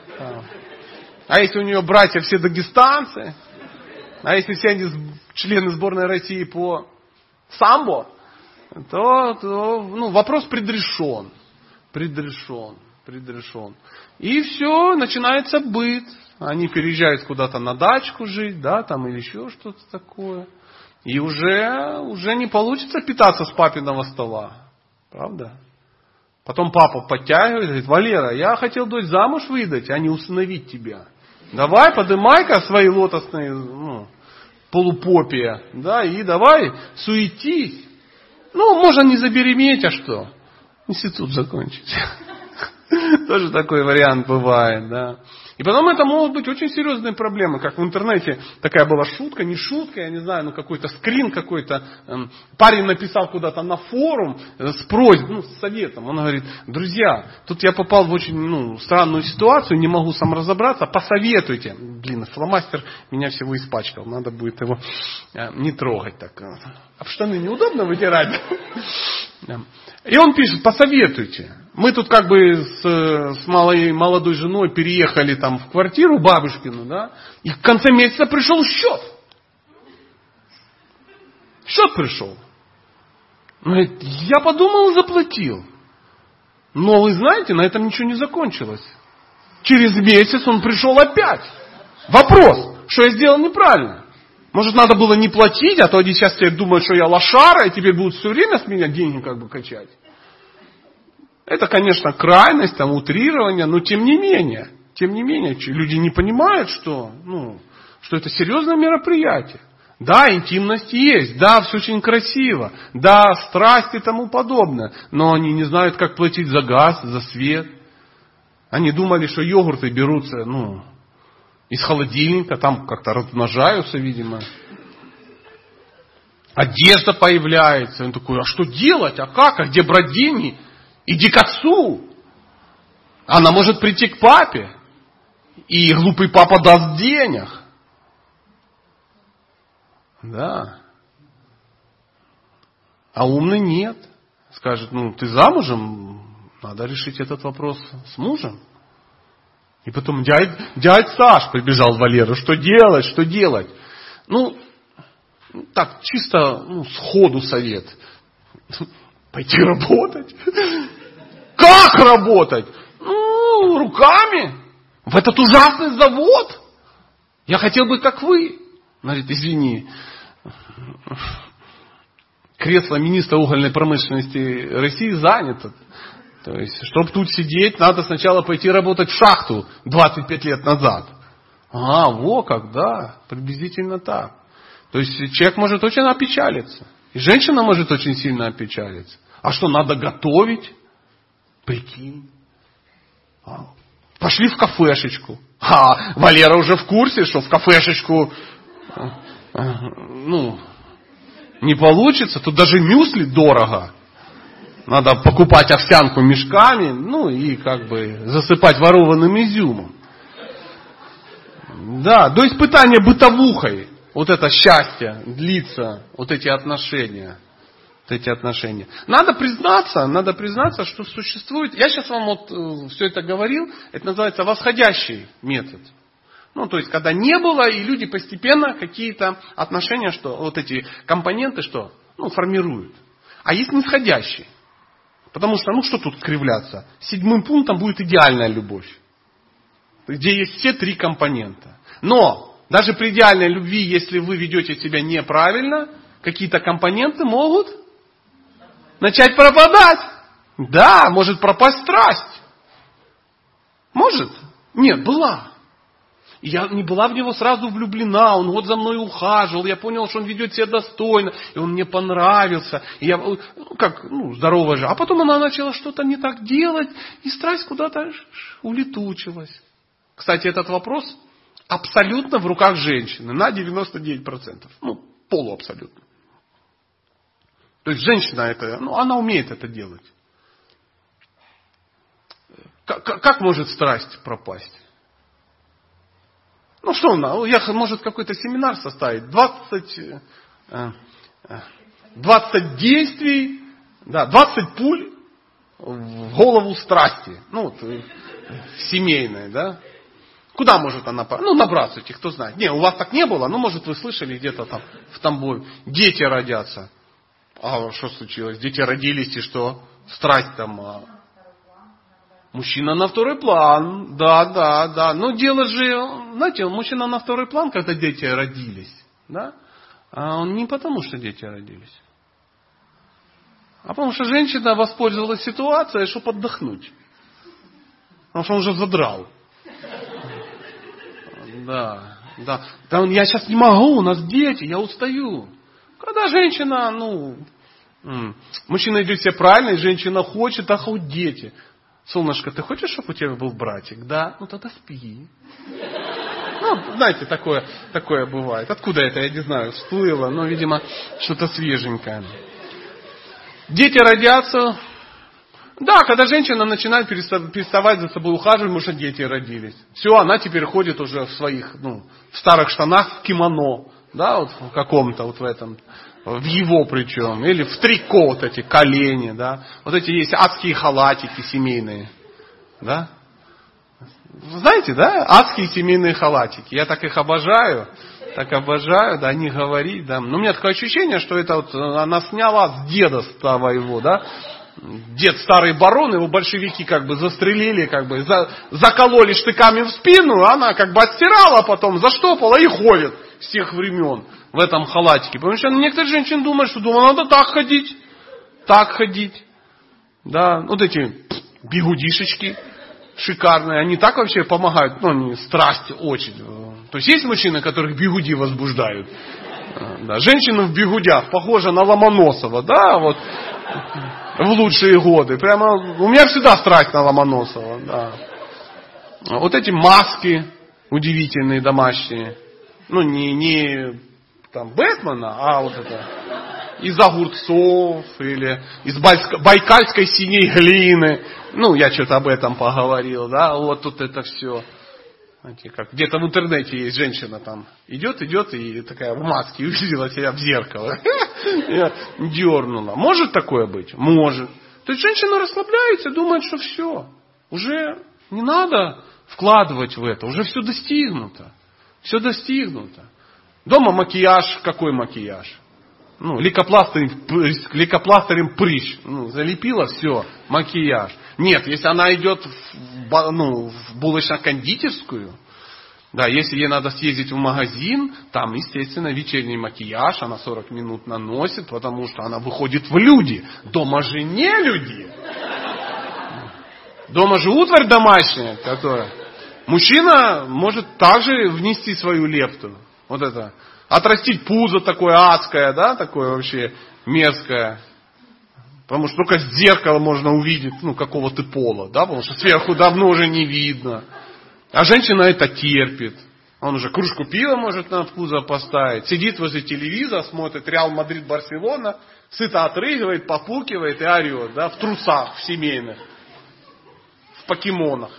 А если у нее братья все дагестанцы? А если все они члены сборной России по самбо? То вопрос предрешен. Предрешен. И все, начинается быт. Они переезжают куда-то на дачку жить, да, там или еще что-то такое. И уже не получится питаться с папиного стола. Правда? Потом папа подтягивает и говорит, Валера, я хотел дочь замуж выдать, а не усыновить тебя. Давай, подымай-ка свои лотосные полупопия, да, и давай суетись. Ну, можно не забеременеть, а что? Институт закончить. Тоже такой вариант бывает, да. И потом это могут быть очень серьезные проблемы, как в интернете такая была шутка, не шутка, я не знаю, какой-то скрин какой-то. Парень написал куда-то на форум с просьбой, с советом. Он говорит, друзья, тут я попал в очень странную ситуацию, не могу сам разобраться, посоветуйте. Блин, фломастер меня всего испачкал, надо будет его не трогать так. А в штаны неудобно вытирать? И он пишет, посоветуйте. Мы тут как бы с моей молодой женой переехали там в квартиру бабушкину, да, и в конце месяца пришел счет. Счет пришел. Говорит, я подумал, заплатил. Но вы знаете, на этом ничего не закончилось. Через месяц он пришел опять. Вопрос, что я сделал неправильно. Может, надо было не платить, а то они сейчас теперь думают, что я лошара, и теперь будут все время с меня деньги как бы качать. Это, конечно, крайность, там, утрирование, но тем не менее, люди не понимают, что это серьезное мероприятие. Да, интимность есть, да, все очень красиво, да, страсть и тому подобное, но они не знают, как платить за газ, за свет. Они думали, что йогурты берутся, из холодильника, там как-то размножаются, видимо. Одежда появляется. Он такой, а что делать? А как? А где брать деньги? Иди к отцу. Она может прийти к папе. И глупый папа даст денег. Да. А умный нет. Скажет, ты замужем? Надо решить этот вопрос с мужем. И потом дядь Саш прибежал Валера. Что делать? Так, чисто сходу совет. Пойти работать. Как работать? Руками. В этот ужасный завод. Я хотел бы, как вы. Говорит, извини. Кресло министра угольной промышленности России занято. То есть, чтобы тут сидеть, надо сначала пойти работать в шахту 25 лет назад. Во как, да, приблизительно так. То есть, человек может очень опечалиться. И женщина может очень сильно опечалиться. А что, надо готовить? Прикинь. Пошли в кафешечку. Валера уже в курсе, что в кафешечку не получится. Тут даже мюсли дорого. Надо покупать овсянку мешками, и засыпать ворованным изюмом. Да, до испытания бытовухой. Вот это счастье длится, вот эти отношения. Надо признаться, что существует. Я сейчас вам все это говорил, это называется восходящий метод. То есть, когда не было, и люди постепенно какие-то отношения, что вот эти компоненты, формируют. А есть нисходящий. Потому что, что тут кривляться? 7 пунктом будет идеальная любовь. Где есть все 3 компонента. Но, даже при идеальной любви, если вы ведете себя неправильно, какие-то компоненты могут начать пропадать. Да, может пропасть страсть. Может? Нет, была. И я не была в него сразу влюблена, он за мной ухаживал, я понял, что он ведет себя достойно, и он мне понравился. И я, здоровая же. А потом она начала что-то не так делать, и страсть куда-то улетучилась. Кстати, этот вопрос абсолютно в руках женщины, на 99%. Полуабсолютно. То есть женщина она умеет это делать. Как может страсть пропасть? Что она? Может какой-то семинар составить. 20 действий, 20 пуль в голову страсти. Семейной, да? Куда может она? Набрасывайте, кто знает. Не, у вас так не было, может вы слышали где-то там в Тамбове. Дети родятся. А что случилось? Дети родились и что? Страсть там... Мужчина на второй план. Да. Но дело же, знаете, мужчина на второй план, когда дети родились. Да? А он не потому, что дети родились. А потому что женщина воспользовалась ситуацией, чтобы отдохнуть. Потому что он уже задрал. Да. Я сейчас не могу, у нас дети, я устаю. Когда женщина, мужчина ведет себя правильно, и женщина хочет, хоть дети. Солнышко, ты хочешь, чтобы у тебя был братик? Да? Тогда спи. Знаете, такое бывает. Откуда это, я не знаю, всплыло, но, видимо, что-то свеженькое. Дети родятся. Да, когда женщина начинает переставать за собой ухаживать, потому что дети родились. Все, она теперь ходит уже в своих, в старых штанах, в кимоно. Да, в каком-то, в этом. В его причем, или в трико эти колени, да. Эти есть адские халатики семейные, да. Знаете, да, адские семейные халатики. Я так их обожаю, да, не говорить, да. Но у меня такое ощущение, что это она сняла с деда своего, да. Дед старый барон, его большевики застрелили, закололи штыками в спину, она отстирала потом, заштопала и ходит с тех времен в этом халатике. Потому что некоторые женщины думают, что надо так ходить. Да, эти бигудишечки шикарные, они так вообще помогают, они страсти очень. То есть есть мужчины, которых бигуди возбуждают. Да, женщина в бигудях похожа на Ломоносова, да, в лучшие годы. Прямо у меня всегда страсть на Ломоносова, да. Эти маски удивительные домашние. Не там Бэтмена, а это из огурцов или из байкальской синей глины. Я что-то об этом поговорил, да. Тут это все. Знаете, где-то в интернете есть женщина там идет и такая в маске увидела себя в зеркало. Я дернула. Может такое быть? Может. То есть женщина расслабляется, думает, что все. Уже не надо вкладывать в это. Уже все достигнуто. Дома макияж. Какой макияж? Лейкопластырем прыщ. Залепила, все, макияж. Нет, если она идет в булочно-кондитерскую, да, если ей надо съездить в магазин, там, естественно, вечерний макияж, она 40 минут наносит, потому что она выходит в люди. Дома же не люди. Дома же утварь домашняя, которая... Мужчина может также внести свою лепту. Отрастить пузо такое адское, да, такое вообще мерзкое. Потому что только с зеркала можно увидеть, какого ты пола, да, потому что сверху давно уже не видно. А женщина это терпит. Он уже кружку пива может на кузов поставить. Сидит возле телевизора, смотрит Реал Мадрид, Барселона, сыто отрыгивает, попукивает и орет, да, в трусах, в семейных, в покемонах.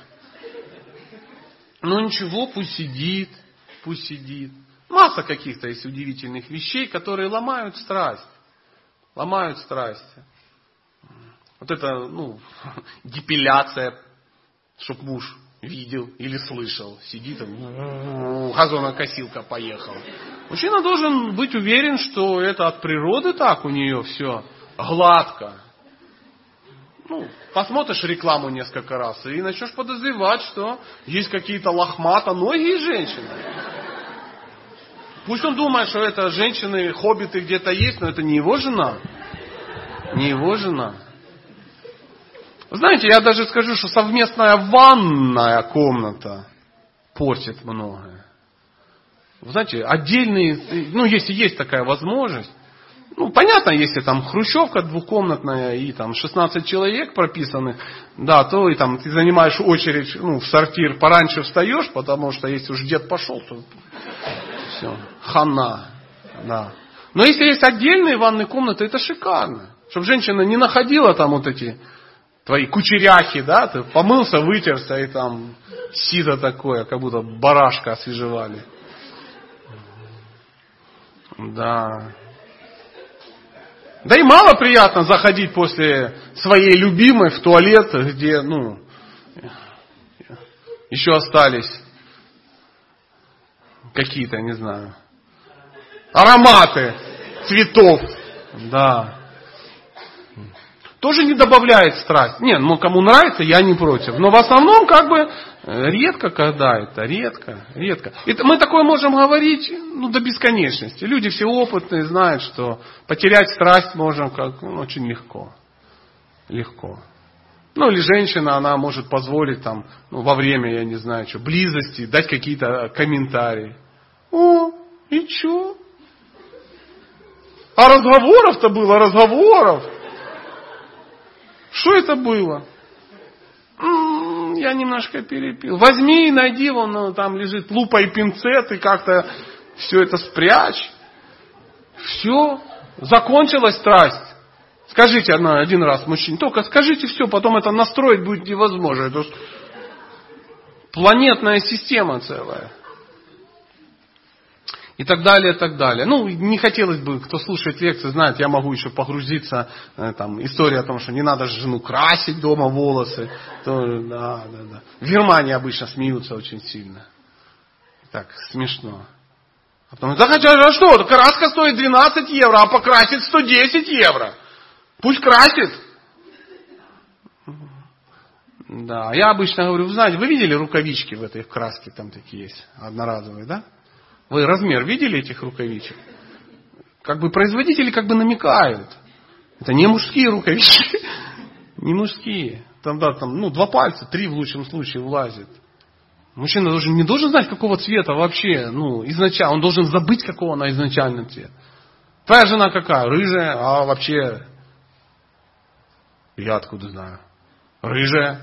Ничего, пусть сидит. Масса каких-то есть удивительных вещей, которые ломают страсть. Ломают страсть. Вот это, депиляция, чтоб муж видел или слышал. Сидит, газонокосилка поехала. Мужчина должен быть уверен, что это от природы так у нее все гладко. Посмотришь рекламу несколько раз и начнешь подозревать, что есть какие-то лохматоногие женщины. Пусть он думает, что это женщины, хоббиты где-то есть, но это не его жена. Не его жена. Знаете, я даже скажу, что совместная ванная комната портит многое. Вы знаете, отдельные, если есть такая возможность, понятно, если там хрущевка двухкомнатная и там 16 человек прописаны, да, то и там ты занимаешь очередь, в сортир пораньше встаешь, потому что если уж дед пошел, то все, хана, да. Но если есть отдельные ванные комнаты, это шикарно. Чтобы женщина не находила там вот эти твои кучеряхи, да, ты помылся, вытерся и там сито такое, как будто барашка освежевали. Да. Да и мало приятно заходить после своей любимой в туалет, где, еще остались какие-то, не знаю, ароматы цветов. Да. Тоже не добавляет страсть. Нет, кому нравится, я не против. Но в основном, редко когда это, редко. И мы такое можем говорить, до бесконечности. Люди все опытные, знают, что потерять страсть можно очень легко. Легко. Или женщина, она может позволить там, во время, я не знаю, близости, дать какие-то комментарии. И чё? А разговоров-то было, разговоров. Что это было? Я немножко перепил. Возьми и найди, там лежит лупа и пинцет, и как-то все это спрячь. Все. Закончилась страсть. Скажите один раз мужчине. Только скажите все, потом это настроить будет невозможно. Это планетная система целая. И так далее, и так далее. Не хотелось бы, кто слушает лекции, знает, я могу еще погрузиться, история о том, что не надо жену красить дома волосы. Да. В Германии обычно смеются очень сильно. Так, смешно. А потом, а что, краска стоит 12 евро, а покрасить 110 евро. Пусть красит. Да, я обычно говорю, вы знаете, вы видели рукавички в этой краске, там такие есть, одноразовые, да? Вы размер видели этих рукавичек? Производители намекают. Это не мужские рукавички. Не мужские. Там 2 пальца, 3 в лучшем случае влазит. Мужчина не должен знать, какого цвета вообще, изначально. Он должен забыть, какого она изначально цвет. Твоя жена какая? Рыжая, а вообще... Я откуда знаю? Рыжая.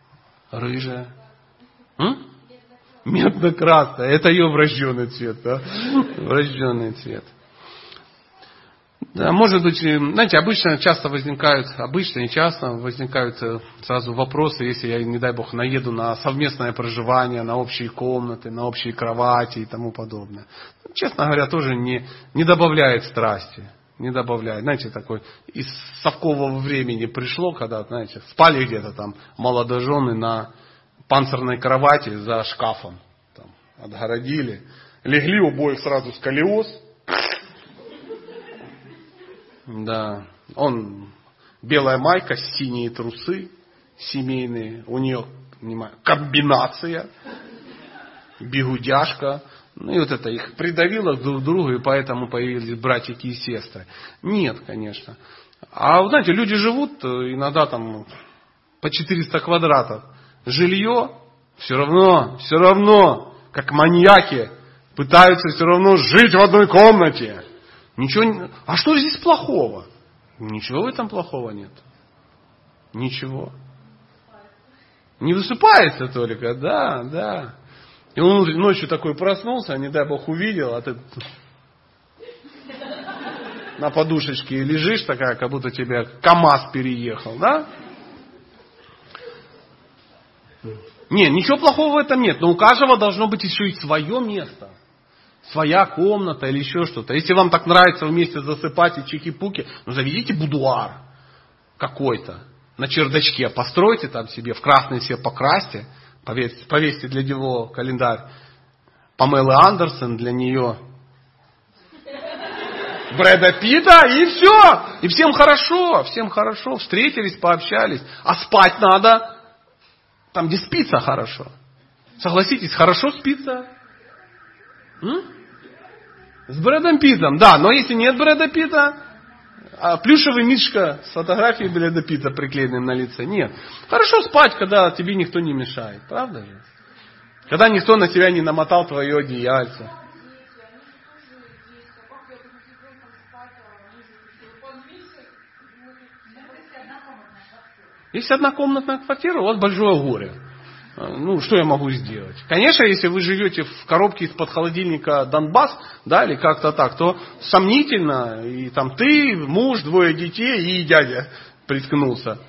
Медно-красная. Это ее врожденный цвет. Да? Врожденный цвет. Да, может быть, знаете, обычно не часто возникают сразу вопросы, если я, не дай бог, наеду на совместное проживание, на общие комнаты, на общие кровати и тому подобное. Честно говоря, тоже не добавляет страсти. Не добавляет. Знаете, такой из совкового времени пришло, когда, знаете, спали где-то там молодожены на панцирной кровати за шкафом. Там, отгородили. Легли обоих сразу сколиоз. Да. Белая майка, синие трусы семейные. У нее, комбинация. Бегудяшка. И вот это их придавило друг к другу, и поэтому появились братики и сестры. Нет, конечно. А вы знаете, люди живут иногда там по 400 квадратов. Жилье все равно, как маньяки, пытаются все равно жить в одной комнате. Ничего. А что здесь плохого? Ничего в этом плохого нет. Ничего. Не высыпается только, да. И он ночью такой проснулся, не дай Бог увидел, а ты на подушечке лежишь такая, как будто тебя КамАЗ переехал, да? Не, ничего плохого в этом нет, но у каждого должно быть еще и свое место. Своя комната или еще что-то. Если вам так нравится вместе засыпать и чики-пуки, заведите будуар какой-то на чердачке, постройте там себе, в красный все покрасьте, повесьте для него календарь Памелы Андерсон, для нее Брэда Питта, и все. И всем хорошо, встретились, пообщались. А спать надо там, где спится хорошо. Согласитесь, хорошо спится? С Брэдом Питтом, да, но если нет Брэда Питта, а плюшевый мишка с фотографией Брэда Питта приклеенным на лице, нет. Хорошо спать, когда тебе никто не мешает, правда же? Когда никто на тебя не намотал твое одеяльце. Если однокомнатная квартира, у вас большое горе. Что я могу сделать? Конечно, если вы живете в коробке из-под холодильника Донбасс, да, или как-то так, то сомнительно, и там ты, муж, 2 детей и дядя приткнулся.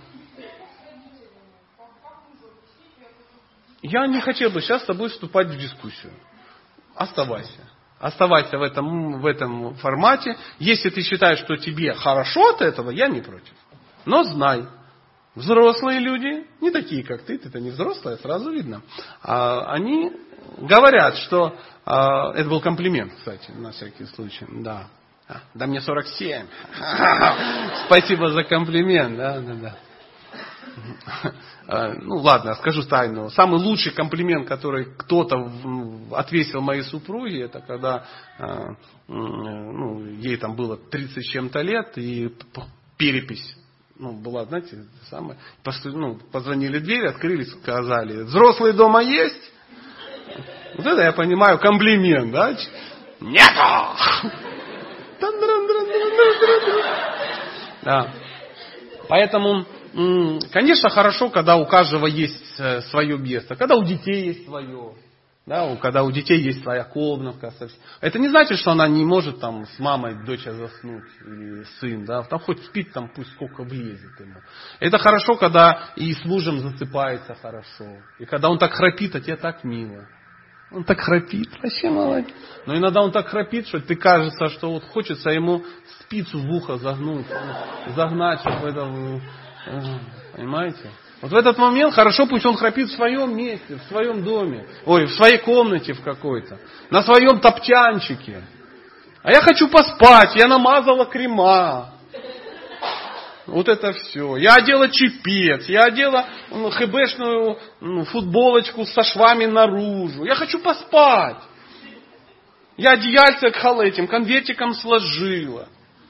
Я не хотел бы сейчас с тобой вступать в дискуссию. Оставайся. Оставайся в этом формате. Если ты считаешь, что тебе хорошо от этого, я не против. Но знай, взрослые люди, не такие, как ты-то не взрослая, сразу видно. Они говорят, что... Это был комплимент, кстати, на всякий случай. Да, мне 47. Спасибо за комплимент. Да. Ладно, скажу тайну. Самый лучший комплимент, который кто-то отвесил моей супруге, это когда ей там было 30 с чем-то лет, и перепись. Была, знаете, позвонили в дверь, открыли, сказали, взрослые дома есть? Вот это я понимаю, комплимент, да? Нету! Да. Поэтому, конечно, хорошо, когда у каждого есть свое место, когда у детей есть свое. Да, когда у детей есть своя комнатка. Это не значит, что она не может там с мамой, дочь заснуть, или сын. Да, там хоть спит, там пусть сколько влезет ему. Это хорошо, когда и с мужем засыпается хорошо. И когда он так храпит, а тебе так мило. Он так храпит, вообще молодец. Но иногда он так храпит, что ты кажется, что вот хочется ему спицу в ухо загнать, чтобы это... Понимаете? Вот в этот момент хорошо, пусть он храпит в своем месте, в своем доме, в своей комнате в какой-то, на своем топчанчике. А я хочу поспать, я намазала крема. Вот это все. Я одела чепец, я одела хэбэшную футболочку со швами наружу. Я хочу поспать. Я одеяльце этим конвертиком сложила.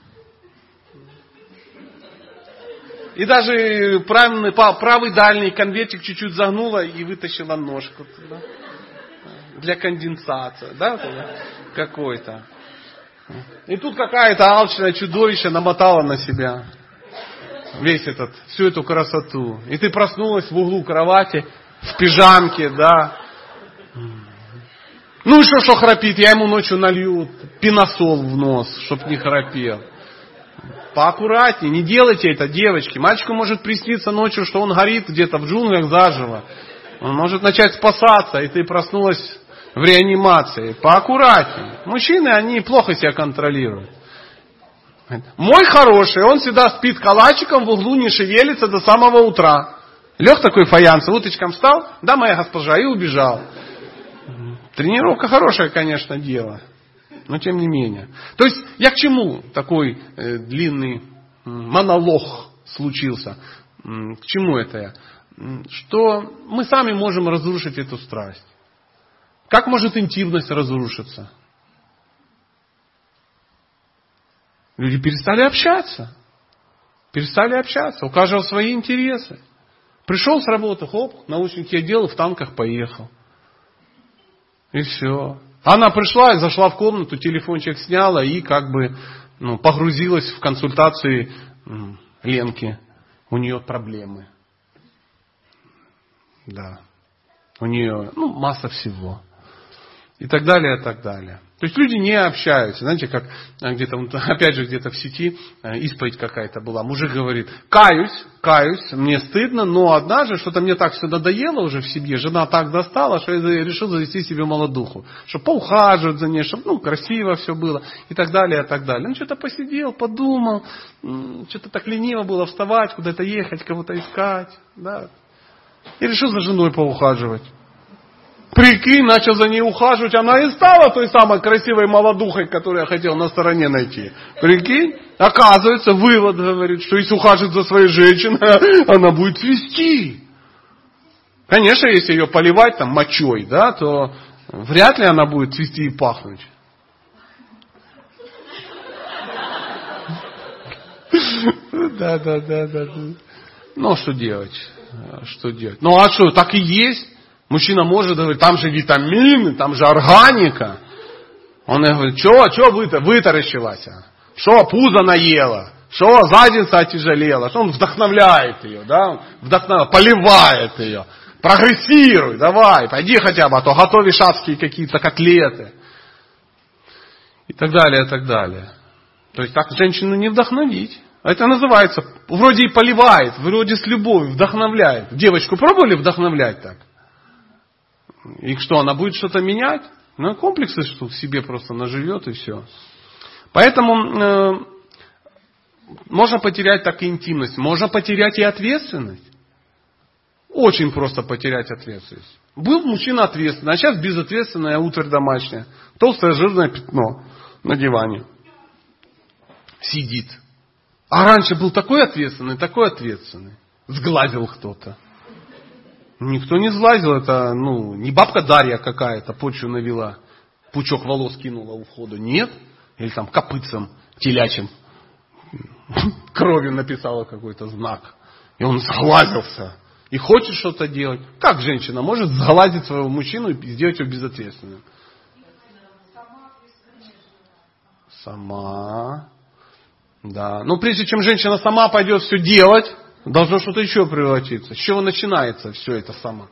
И даже правый дальний конвертик чуть-чуть загнула и вытащила ножку туда. Для конденсации. Да? Какой-то. И тут какая-то алчное чудовище намотала на себя всю эту красоту. И ты проснулась в углу кровати, в пижамке, да. Ну и что храпит? Я ему ночью налью пиносол в нос, чтоб не храпел. Поаккуратнее, не делайте это, девочки. Мальчику может присниться ночью, что он горит где-то в джунглях заживо. Он может начать спасаться, и ты проснулась в реанимации. Поаккуратнее. Мужчины, они плохо себя контролируют. Мой хороший, он всегда спит калачиком в углу, не шевелится до самого утра. Лег такой фаянс, уточком встал, да, моя госпожа, и убежал. Тренировка хорошее, конечно, дело. Но тем не менее. То есть, я к чему такой длинный монолог случился? К чему это я? Что мы сами можем разрушить эту страсть. Как может интимность разрушиться? Люди перестали общаться. У каждого свои интересы. Пришел с работы, хоп, наушники одел, в танках поехал. И все. Она пришла и зашла в комнату, телефончик сняла и погрузилась в консультации Ленки, у нее проблемы. Да. У нее, масса всего. И так далее, и так далее. То есть люди не общаются. Знаете, как где-то, опять же, где-то в сети исповедь какая-то была. Мужик говорит: каюсь, мне стыдно, но однажды что-то мне так все надоело уже в семье. Жена так достала, что я решил завести себе молодуху. Чтобы поухаживать за ней, чтобы красиво все было. И так далее, и так далее. Что-то посидел, подумал. Что-то так лениво было вставать, куда-то ехать, кого-то искать. Да. И решил за женой поухаживать. Прикинь, начал за ней ухаживать, она и стала той самой красивой молодухой, которую я хотел на стороне найти. Прикинь, оказывается, вывод говорит, что если ухаживать за своей женщиной, она будет цвести. Конечно, если ее поливать там мочой, да, то вряд ли она будет цвести и пахнуть. Да. Ну, что делать? Ну, а что, так и есть. Мужчина может говорить: там же витамины, там же органика. Он говорит: что вытаращилась? Что пузо наела? Что задница отяжелела? Что он вдохновляет ее, да? Поливает ее. Прогрессируй, давай, пойди хотя бы, а то готовишь адские какие-то котлеты. И так далее, и так далее. То есть так женщину не вдохновить. Это называется, вроде и поливает, вроде с любовью, вдохновляет. Девочку пробовали вдохновлять так? И что, она будет что-то менять? Комплексы что в себе просто наживет и все. Поэтому можно потерять так и интимность, можно потерять и ответственность. Очень просто потерять ответственность. Был мужчина ответственный, а сейчас безответственная утварь домашняя. Толстое жирное пятно на диване. Сидит. А раньше был такой ответственный. Сглазил кто-то. Никто не сглазил, это, не бабка Дарья какая-то почву навела, пучок волос кинула у входа. Нет. Или там копытцем телячьим кровью написала какой-то знак. И он сглазился. И хочет что-то делать. Как женщина может сглазить своего мужчину и сделать его безответственным? Сама. Да. Но прежде чем женщина сама пойдет все делать, должно что-то еще превратиться. С чего начинается все это сама?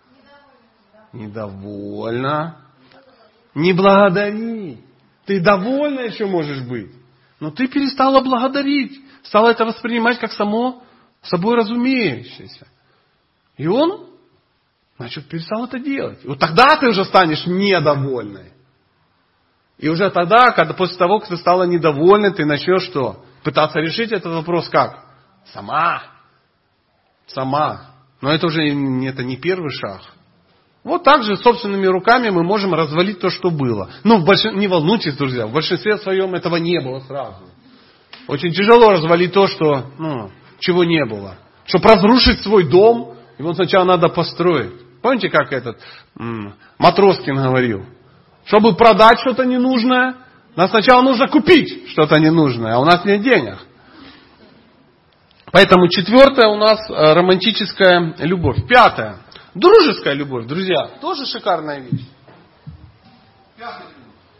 Недовольна. Не благодари. Ты довольна еще можешь быть. Но ты перестала благодарить. Стала это воспринимать как само собой разумеющееся. И он, перестал это делать. И вот тогда ты уже станешь недовольной. И уже тогда, после того, как ты стала недовольной, ты начнешь что? Пытаться решить этот вопрос как? Сама. Но это уже не первый шаг. Вот так же собственными руками мы можем развалить то, что было. Не волнуйтесь, друзья, в большинстве своем этого не было сразу. Очень тяжело развалить то, чего не было. Чтобы разрушить свой дом, его сначала надо построить. Помните, как этот Матроскин говорил? Чтобы продать что-то ненужное, нам сначала нужно купить что-то ненужное, а у нас нет денег. Поэтому 4 у нас романтическая любовь. 5 дружеская любовь, друзья, тоже шикарная вещь. 5 пункт.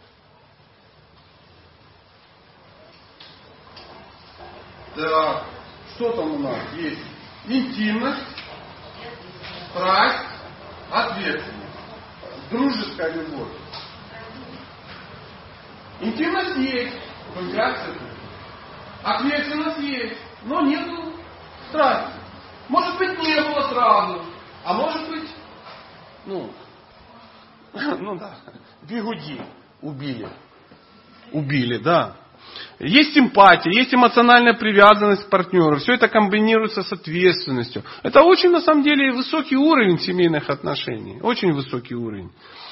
Да, что там у нас есть? Интимность, страсть, ответственность. Дружеская любовь. Интимность есть, ответственность есть, но нету страсти. Может быть, не было сразу, а может быть, бегуди убили, да. Есть симпатия, есть эмоциональная привязанность к партнеру. Все это комбинируется с ответственностью. Это очень, на самом деле, высокий уровень семейных отношений. Очень высокий уровень.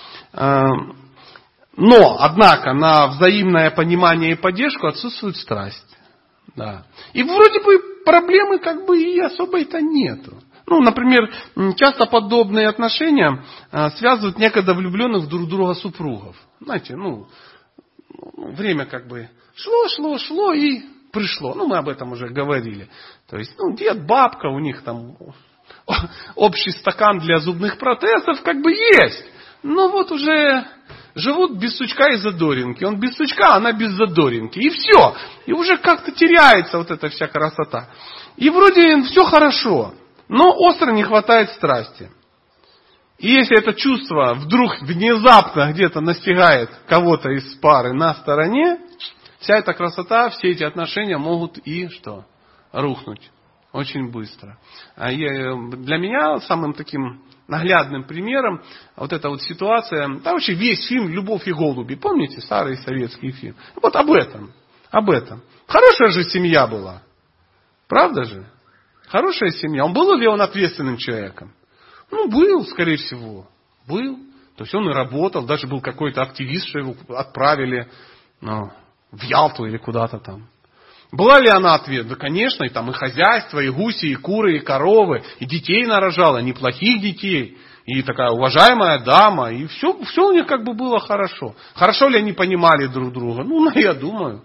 Но, однако, на взаимное понимание и поддержку отсутствует страсть. Да. И вроде бы проблемы и особо-то нету. Например, часто подобные отношения связывают некогда влюбленных друг в друга супругов. Знаете, время шло и пришло. Мы об этом уже говорили. То есть, дед, бабка, у них там общий стакан для зубных протезов есть. Но вот уже живут без сучка и задоринки. Он без сучка, она без задоринки. И все. И уже как-то теряется вот эта вся красота. И вроде все хорошо, но остро не хватает страсти. И если это чувство вдруг внезапно где-то настигает кого-то из пары на стороне, вся эта красота, все эти отношения могут и что? Рухнуть очень быстро. Для меня самым таким наглядным примером вот эта вот ситуация, там вообще весь фильм «Любовь и голуби», помните, старый советский фильм? Вот об этом. Хорошая же семья была. Правда же? Хорошая семья. Был ли он ответственным человеком? Был, скорее всего. Был. То есть он и работал, даже был какой-то активист, что его отправили в Ялту или куда-то там. Была ли она ответственна? Да, конечно, и там и хозяйство, и гуси, и куры, и коровы, и детей нарожала, неплохих детей, и такая уважаемая дама, и все у них как бы было хорошо. Хорошо ли они понимали друг друга? Я думаю.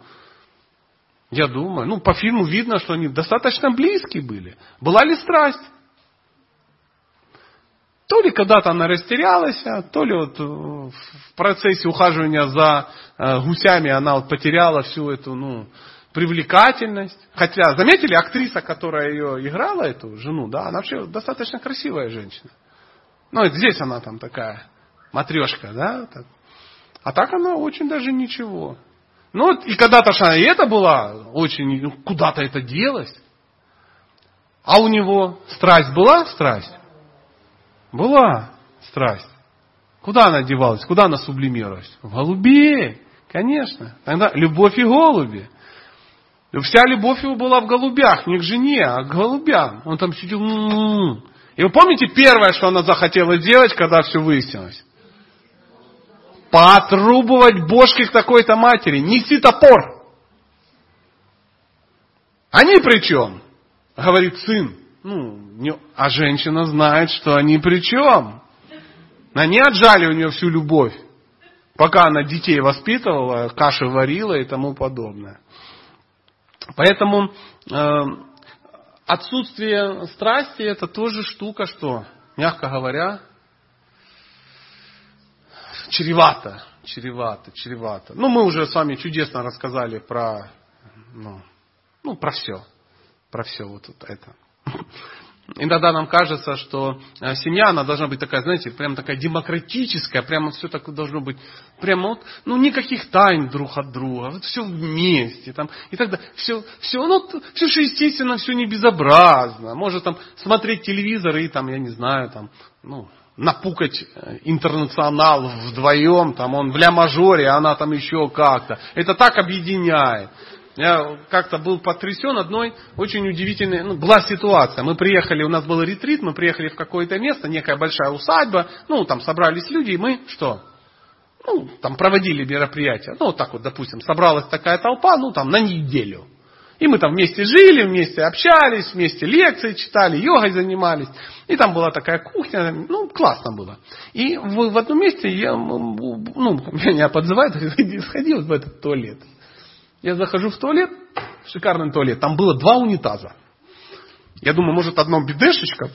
По фильму видно, что они достаточно близки были. Была ли страсть? То ли когда-то она растерялась, то ли вот в процессе ухаживания за гусями она вот потеряла всю эту, привлекательность. Хотя, заметили, актриса, которая ее играла, эту жену, да, она вообще достаточно красивая женщина. Здесь она там такая матрешка, да. Так. А так она очень даже ничего. И когда-то и это была очень, куда-то это делось. А у него страсть была? Страсть? Была страсть. Куда она девалась? Куда она сублимировалась? В голубей. Конечно. Тогда любовь и голуби. Вся любовь его была в голубях. Не к жене, а к голубям. Он там сидел. И вы помните первое, что она захотела делать, когда все выяснилось? Поотрубывать бошки к такой-то матери. Неси топор. Они при чем? Говорит сын. А женщина знает, что они при чем. Они отжали у нее всю любовь. Пока она детей воспитывала, каши варила и тому подобное. Поэтому отсутствие страсти это тоже штука, что, мягко говоря, чревато. Мы уже с вами чудесно рассказали про все. Про все вот это. Иногда нам кажется, что семья, она должна быть такая, знаете, прям такая демократическая, прямо все так должно быть, прямо никаких тайн друг от друга, вот все вместе, там, и так далее. Все же естественно, все не безобразно. Может там смотреть телевизор и там, я не знаю, там, напукать интернационал вдвоем, там он в ля-мажоре, а она там еще как-то. Это так объединяет. Я как-то был потрясен одной очень удивительной, была ситуация. Мы приехали, у нас был ретрит, мы приехали в какое-то место, некая большая усадьба, там собрались люди, и мы что? Там проводили мероприятие. Так вот, допустим, собралась такая толпа, там на неделю. И мы там вместе жили, вместе общались, вместе лекции читали, йогой занимались. И там была такая кухня, классно было. И в одном месте меня подзывают, сходи вот в этот туалет. Я захожу в туалет, шикарный туалет, там было 2 унитаза. Я думаю, может, одно бидешечка,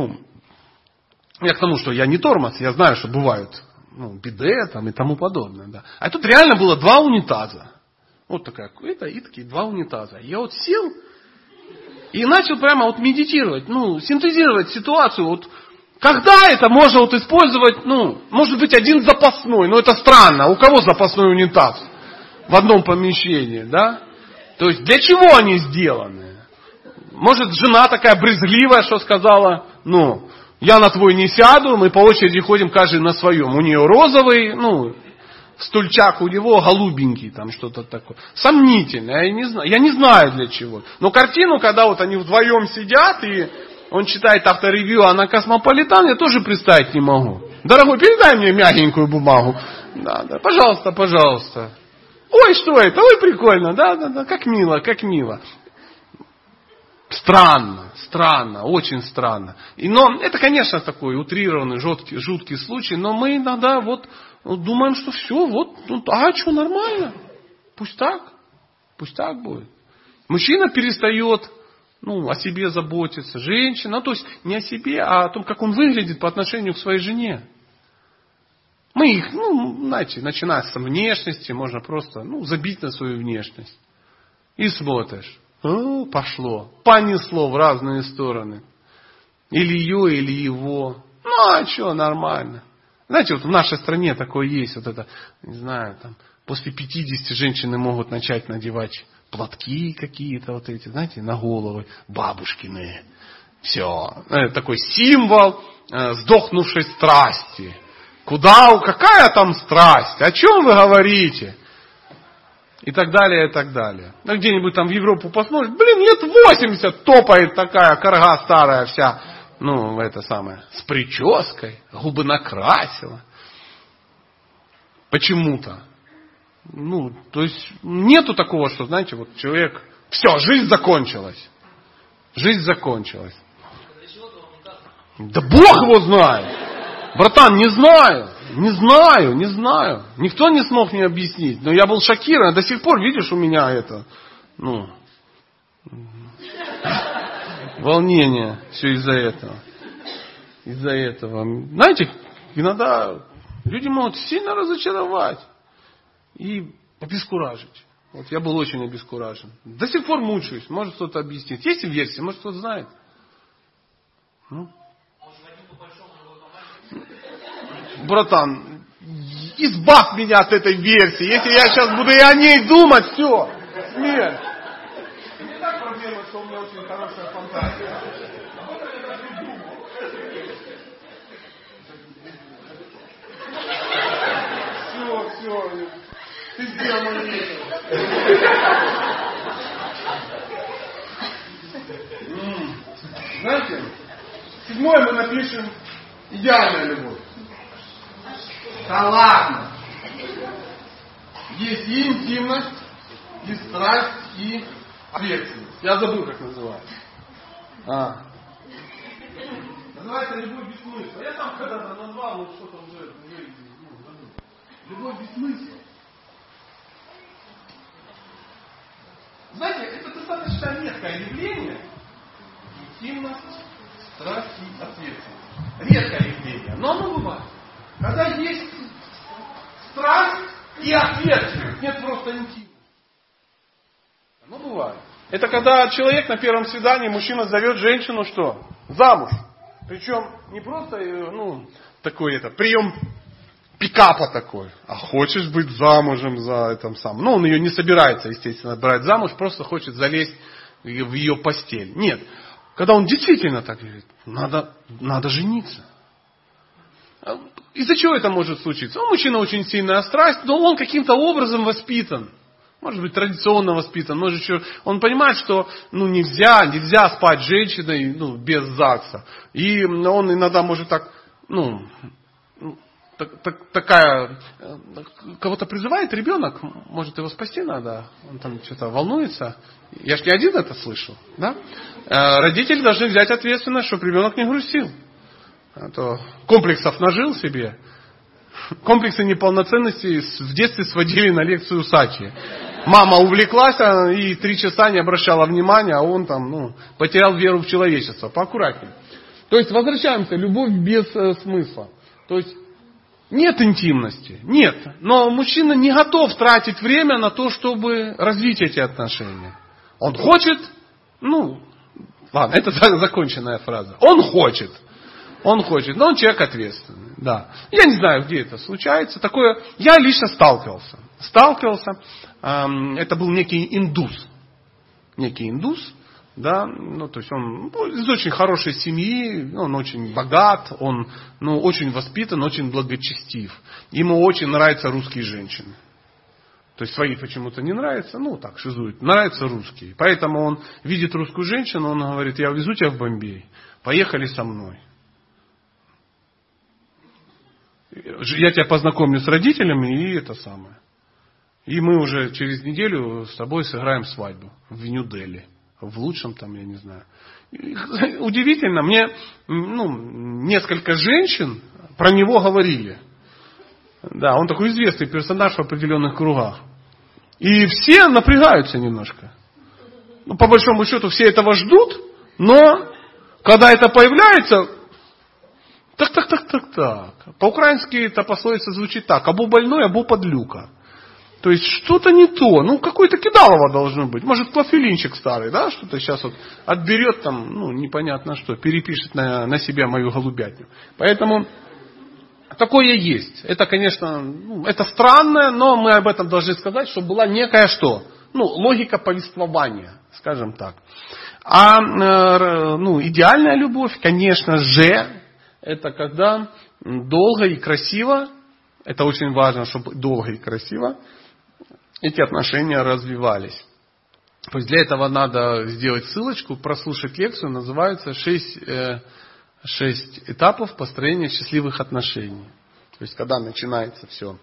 я к тому, что я не тормоз, я знаю, что бывают биде там и тому подобное. Да. А тут реально было 2 унитаза. Вот такая, и такие 2 унитаза. Я вот сел и начал прямо медитировать, синтезировать ситуацию, когда это можно использовать, может быть, один запасной, но это странно, у кого запасной унитаз? В одном помещении, да? То есть, для чего они сделаны? Может, жена такая брезгливая, что сказала, я на твой не сяду, мы по очереди ходим, каждый на своем. У нее розовый, стульчак, у него голубенький, там что-то такое. Сомнительно, я не знаю для чего. Но картину, когда они вдвоем сидят, и он читает авторевью, а на Космополитен, я тоже представить не могу. Дорогой, передай мне мягенькую бумагу. Да, пожалуйста. Ой, что это? Ой, прикольно. Да, как мило. Странно, очень странно. Но это, конечно, такой утрированный, жуткий случай, но мы иногда думаем, что все, что, нормально. Пусть так будет. Мужчина перестает, о себе заботиться, женщина, то есть не о себе, а о том, как он выглядит по отношению к своей жене. Мы их, знаете, начиная с внешности, можно просто, забить на свою внешность. И смотришь, пошло, понесло в разные стороны. Или ее, или его. А что, нормально. Знаете, вот в нашей стране такое есть, вот это, не знаю, там, после 50 женщины могут начать надевать платки какие-то вот эти, знаете, на головы, бабушкины. Все. Это такой символ сдохнувшей страсти. Какая там страсть? О чем вы говорите? И так далее, и так далее. Где-нибудь там в Европу посмотришь, лет 80 топает такая корга старая вся, с прической, губы накрасила. Почему-то. То есть нету такого, что, знаете, вот человек, все, жизнь закончилась. Жизнь закончилась. Да Бог его знает. Братан, не знаю. Никто не смог мне объяснить. Но я был шокирован. До сих пор, видишь, у меня это, волнение. Все из-за этого. Знаете, иногда люди могут сильно разочаровать и обескуражить. Вот я был очень обескуражен. До сих пор мучаюсь. Может кто-то объяснит. Есть версия? Может кто-то знает? Братан, избавь меня от этой версии. Если я сейчас буду и о ней думать, все, смерть. Не так проблема, что у меня очень хорошая фантазия. Все, ты сделал мою вещь. Знаете, 7 мы напишем идеальная любовь. Да ладно. Есть и интимность, и страсть, и ответственность. Я забыл, как называется. Называется любовь без смысла. Я там когда-то назвал, но что-то уже забыл. Любовь без смысла. Знаете, это достаточно редкое явление. Интимность, страсть и ответственность. Редкое явление, но оно бывает. Когда есть страсть и ответственность, нет просто интимности. Оно бывает. Это когда человек на первом свидании, мужчина зовет женщину что? Замуж. Причем не просто, такой прием пикапа такой. А хочешь быть замужем за этим самым. Он ее не собирается, естественно, брать замуж, просто хочет залезть в ее постель. Нет. Когда он действительно так говорит, надо жениться. Из-за чего это может случиться? Мужчина очень сильная страсть, но он каким-то образом воспитан. Может быть, традиционно воспитан. Может, еще он понимает, что нельзя спать с женщиной без ЗАГСа. И он иногда может такая, кого-то призывает ребенок, может его спасти надо, он там что-то волнуется. Я ж не один это слышал. Да? Родители должны взять ответственность, чтобы ребенок не грустил. А то комплексов нажил себе. Комплексы неполноценности в детстве сводили на лекцию Сачи. Мама увлеклась и 3 часа не обращала внимания, а он там потерял веру в человечество. Поаккуратнее. То есть возвращаемся, любовь без смысла. То есть нет интимности, нет. Но мужчина не готов тратить время на то, чтобы развить эти отношения. Он хочет, ладно, это законченная фраза. Он хочет, но он человек ответственный. Да. Я не знаю, где это случается. Такое, я лично сталкивался. Это был некий индус. Да, то есть он из очень хорошей семьи, он очень богат, он очень воспитан, очень благочестив. Ему очень нравятся русские женщины. То есть свои почему-то не нравятся, так шизуют, нравятся русские. Поэтому он видит русскую женщину, он говорит, я везу тебя в Бомбей, поехали со мной. Я тебя познакомлю с родителями и это самое. И мы уже через неделю с тобой сыграем свадьбу в Нью-Дели. В лучшем там, я не знаю. Удивительно, мне несколько женщин про него говорили. Да, он такой известный персонаж в определенных кругах. И все напрягаются немножко. По большому счету все этого ждут, но когда это появляется, Так. По-украински эта пословица звучит так. Або больной, або подлюка. То есть что-то не то. Ну, какое-то кидалово должно быть. Может, клофелинчик старый, да, что-то сейчас вот отберет там, ну, непонятно что, перепишет на себя мою голубятню. Поэтому такое есть. Это, конечно, это странно, но мы об этом должны сказать, чтобы была некая что? Ну, логика повествования, скажем так. А идеальная любовь, конечно же, это когда долго и красиво, это очень важно, чтобы долго и красиво эти отношения развивались. То есть для этого надо сделать ссылочку, прослушать лекцию, называется 6 этапов построения счастливых отношений. То есть когда начинается все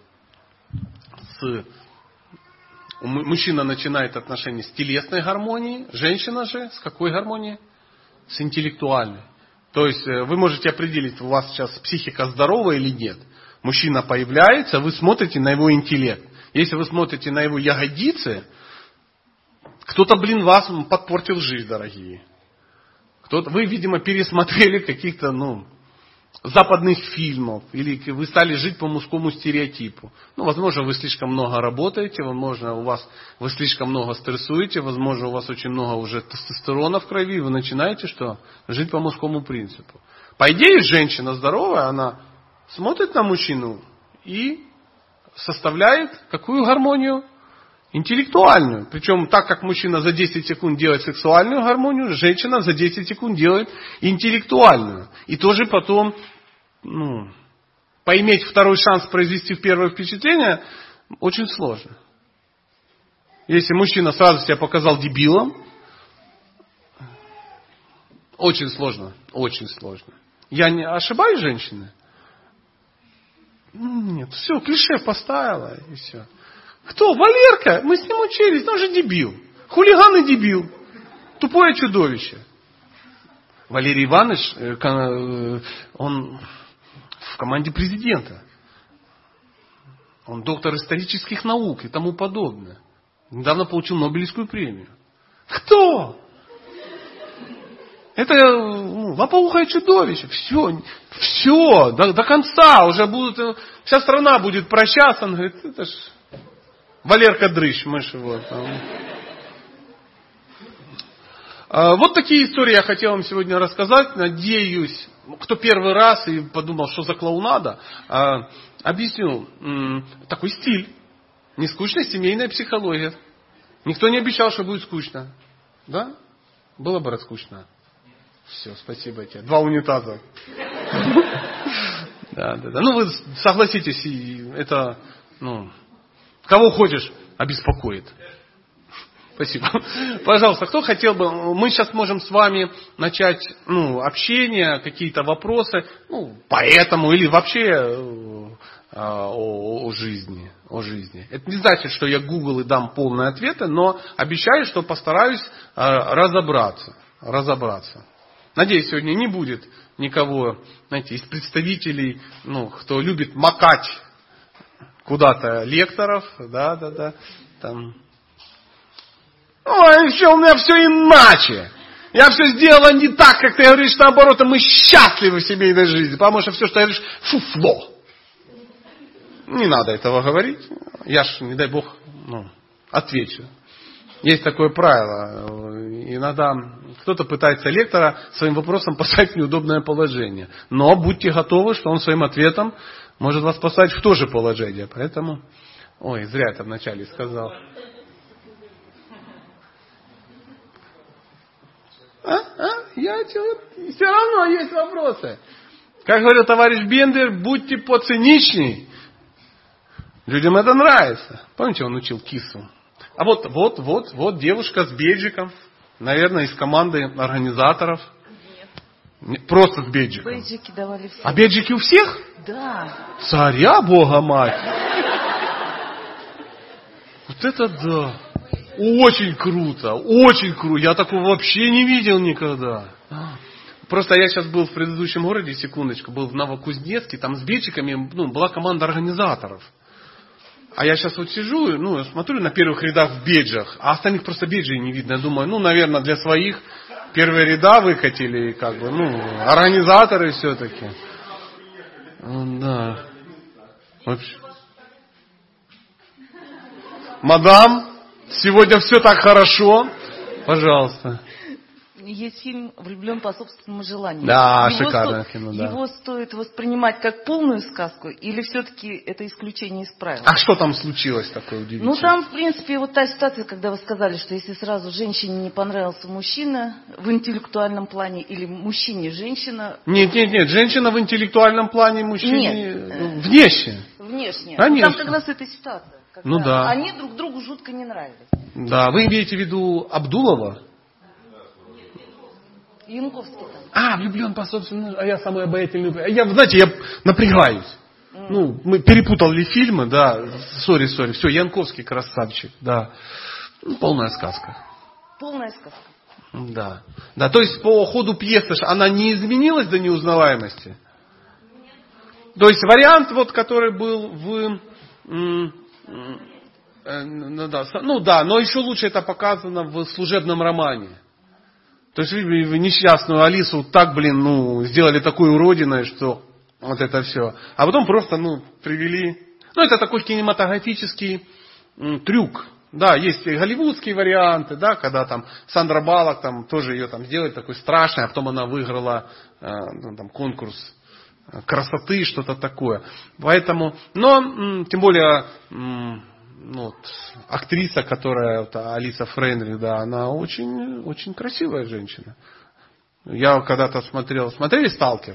мужчина начинает отношения с телесной гармонией, женщина же с какой гармонией? С интеллектуальной. То есть вы можете определить, у вас сейчас психика здорова или нет. Мужчина появляется, вы смотрите на его интеллект. Если вы смотрите на его ягодицы, кто-то, вас подпортил жизнь, дорогие. Вы, видимо, пересмотрели каких-то, западных фильмов, или вы стали жить по мужскому стереотипу. Возможно, вы слишком много работаете, возможно, вы слишком много стрессуете, возможно, у вас очень много уже тестостерона в крови, и вы начинаете что? Жить по мужскому принципу. По идее, женщина здоровая, она смотрит на мужчину и составляет какую гармонию? Интеллектуальную. Причем так как мужчина за 10 секунд делает сексуальную гармонию, женщина за 10 секунд делает интеллектуальную. И тоже потом, поиметь второй шанс произвести первое впечатление очень сложно. Если мужчина сразу себя показал дебилом, очень сложно. Я не ошибаюсь, женщины? Нет, все, клише поставила и все. Кто? Валерка? Мы с ним учились, он же дебил. Хулиган и дебил. Тупое чудовище. Валерий Иванович, он в команде президента. Он доктор исторических наук и тому подобное. Недавно получил Нобелевскую премию. Кто? Это лопоухое чудовище. Все, до конца уже будут, вся страна будет прощаться. Он говорит, это ж Валерка Дрыщ, мышь его. Вот такие истории я хотел вам сегодня рассказать. Надеюсь, кто первый раз и подумал, что за клоунада, объясню. Такой стиль. Нескучная семейная психология. Никто не обещал, что будет скучно. Да? Было бы скучно. Все, спасибо тебе. 2 унитаза. Да. Вы согласитесь, это, кого хочешь, обеспокоит. Спасибо. Пожалуйста, кто хотел бы, мы сейчас можем с вами начать, общение, какие-то вопросы, по этому или вообще о жизни. Это не значит, что я Google и дам полные ответы, но обещаю, что постараюсь разобраться. Надеюсь, сегодня не будет никого, из представителей, кто любит макать куда-то лекторов, да, там. Ой, у меня все иначе. Я все сделала не так, как ты говоришь, наоборот, мы счастливы в семейной жизни, потому что все, что ты говоришь, фуфло. Не надо этого говорить. Я ж, не дай бог, отвечу. Есть такое правило. Иногда кто-то пытается лектора своим вопросом поставить в неудобное положение. Но будьте готовы, что он своим ответом может вас поставить в то же положение. Поэтому, зря это вначале сказал. Все равно есть вопросы. Как говорил товарищ Бендер, будьте поциничней. Людям это нравится. Помните, он учил кису? А вот девушка с бейджиком. Наверное, из команды организаторов. Нет. Просто с бейджиком. Бейджики давали все. А бейджики у всех? Да. Царя Бога мать. Вот это да. Очень круто. Я такого вообще не видел никогда. Просто я сейчас был в предыдущем городе, секундочку, был в Новокузнецке, там с бейджиками была команда организаторов. А я сейчас сижу, я смотрю на первых рядах в бейджах, а остальных просто бейджей не видно. Я думаю, наверное, для своих первые ряда выкатили, организаторы все-таки. Да. Вообще. Мадам, сегодня все так хорошо. Пожалуйста. Есть фильм «Влюблен по собственному желанию». Да, шикарное кино, да. Его стоит воспринимать как полную сказку или все-таки это исключение из правил? А что там случилось такое удивительное? Ну, там, в принципе, вот та ситуация, когда вы сказали, что если сразу женщине не понравился мужчина в интеллектуальном плане или мужчине женщина... Нет, женщина в интеллектуальном плане, мужчине... Нет. Внешне. Внешне. Конечно. Там как раз эта ситуация. Ну да. Они друг другу жутко не нравились. Да, вы имеете в виду Абдулова? Янковский там. Влюблен по собственному... А я самый обаятельный... Знаете, я напрягаюсь. Ну, мы перепутали фильмы, да. Сори. Все, Янковский красавчик, да. Полная сказка. Полная сказка. Да. Да, то есть по ходу пьесы она не изменилась до неузнаваемости? То есть вариант, вот, который был в... но еще лучше это показано в служебном романе. То есть вы несчастную Алису так, сделали такой уродиной, что вот это все. А потом просто, привели... это такой кинематографический трюк. Да, есть и голливудские варианты, да, когда там Сандра Баллок там тоже ее там сделали такой страшной, а потом она выиграла конкурс красоты, что-то такое. Поэтому, тем более, актриса, которая Алиса Фрейндлих, да, она очень, очень красивая женщина. Я когда-то смотрели «Сталкер»?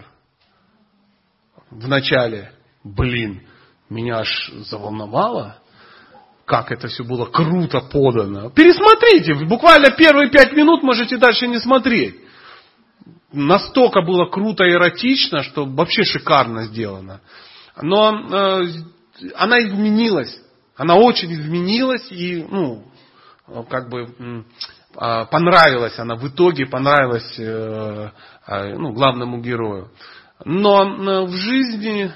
В начале, меня аж заволновало, как это все было круто подано. Пересмотрите, буквально первые 5 минут можете дальше не смотреть. Настолько было круто и эротично, что вообще шикарно сделано. Но она изменилась. Она очень изменилась и, понравилась она в итоге, понравилась главному герою. Но в жизни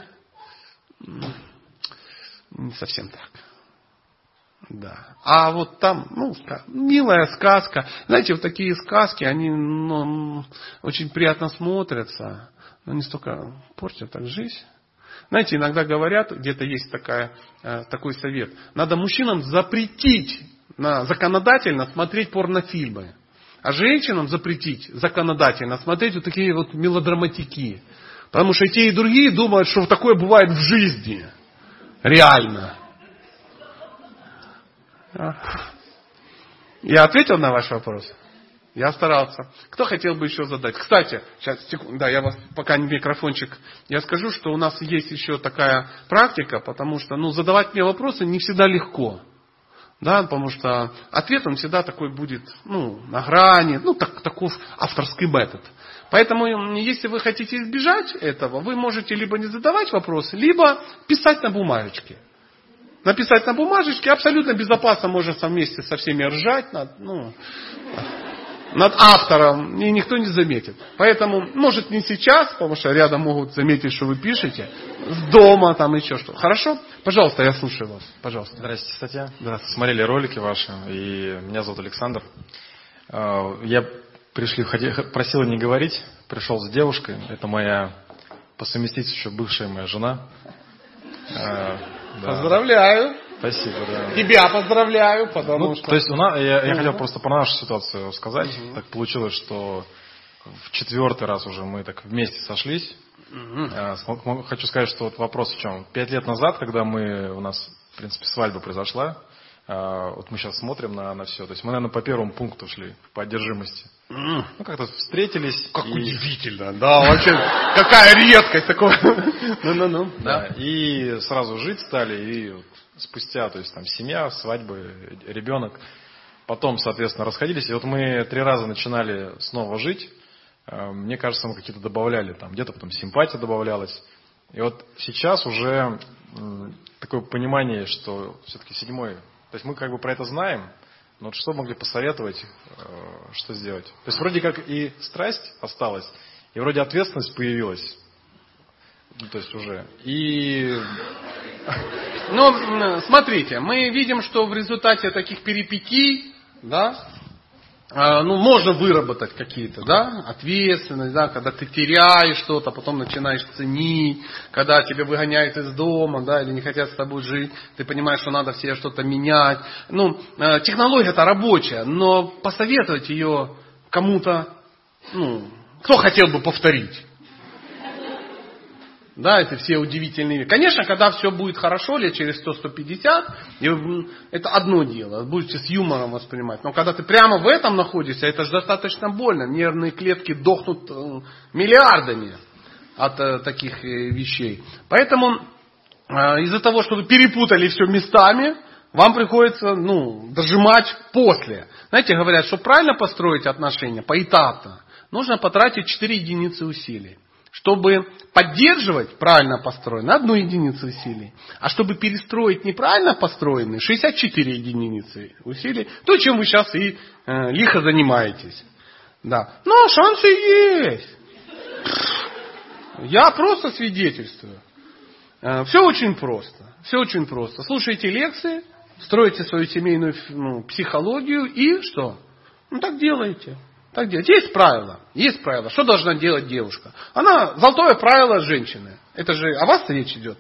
не совсем так. Да. А вот там, милая сказка. Знаете, вот такие сказки, они очень приятно смотрятся, но не столько портят так жизнь. Знаете, иногда говорят, где-то есть такой совет. Надо мужчинам запретить законодательно смотреть порнофильмы. А женщинам запретить законодательно смотреть вот такие вот мелодраматики. Потому что и те, и другие думают, что такое бывает в жизни. Реально. Я ответил на ваш вопрос? Я старался. Кто хотел бы еще задать? Кстати, сейчас, я вас пока не микрофончик, я скажу, что у нас есть еще такая практика, потому что, задавать мне вопросы не всегда легко. Да, потому что ответ он всегда такой будет, на грани, таков авторский метод. Поэтому, если вы хотите избежать этого, вы можете либо не задавать вопросы, либо писать на бумажечке. Написать на бумажечке абсолютно безопасно, можно вместе со всеми ржать над автором, и никто не заметит. Поэтому, может, не сейчас, потому что рядом могут заметить, что вы пишете, с дома, еще что. Хорошо? Пожалуйста, я слушаю вас. Пожалуйста. Здравствуйте, Статья. Здравствуйте. Смотрели ролики ваши, и меня зовут Александр. Я просила не говорить, пришел с девушкой. Это моя по совместительству бывшая моя жена. Да. Поздравляю. Спасибо, да. Тебя поздравляю, потому что... То есть я хотел просто про нашу ситуацию сказать. Так получилось, что в 4-й раз уже мы так вместе сошлись. Хочу сказать, что вот вопрос в чем. 5 лет назад, когда у нас, в принципе, свадьба произошла, вот мы сейчас смотрим на все. То есть мы, наверное, по первому пункту шли, по одержимости. Как-то встретились. Как удивительно, да, вообще, какая редкость такого. Да, и сразу жить стали, и спустя, то есть там семья, свадьба, ребенок. Потом, соответственно, расходились. И вот мы 3 раза начинали снова жить. Мне кажется, мы какие-то добавляли, где-то потом симпатия добавлялась. И вот сейчас уже такое понимание, что все-таки 7-й, то есть мы как бы про это знаем, но вот что могли посоветовать, что сделать? То есть вроде как и страсть осталась, и вроде ответственность появилась. То есть уже. И... смотрите, мы видим, что в результате таких перипетий, да, можно выработать какие-то, да, ответственность, да, когда ты теряешь что-то, потом начинаешь ценить, когда тебя выгоняют из дома, да, или не хотят с тобой жить, ты понимаешь, что надо в себе что-то менять. Технология-то рабочая, но посоветовать ее кому-то, кто хотел бы повторить? Да, это все удивительные. Конечно, когда все будет хорошо, лет через 100-150, это одно дело, будете с юмором воспринимать. Но когда ты прямо в этом находишься, это же достаточно больно. Нервные клетки дохнут миллиардами от таких вещей. Поэтому из-за того, что вы перепутали все местами, вам приходится дожимать после. Знаете, говорят, чтобы правильно построить отношения поэтапно, нужно потратить 4 единицы усилий. Чтобы поддерживать правильно построенный, 1 единицу усилий. А чтобы перестроить неправильно построенный, 64 единицы усилий. То, чем вы сейчас и лихо занимаетесь. Да. Но шансы есть. Я просто свидетельствую. Все очень просто. Все очень просто. Слушайте лекции, строите свою семейную психологию и что? Так делаете. Так делать. Есть правила. Есть правила. Что должна делать девушка? Она золотое правило женщины. Это же о вас речь идет.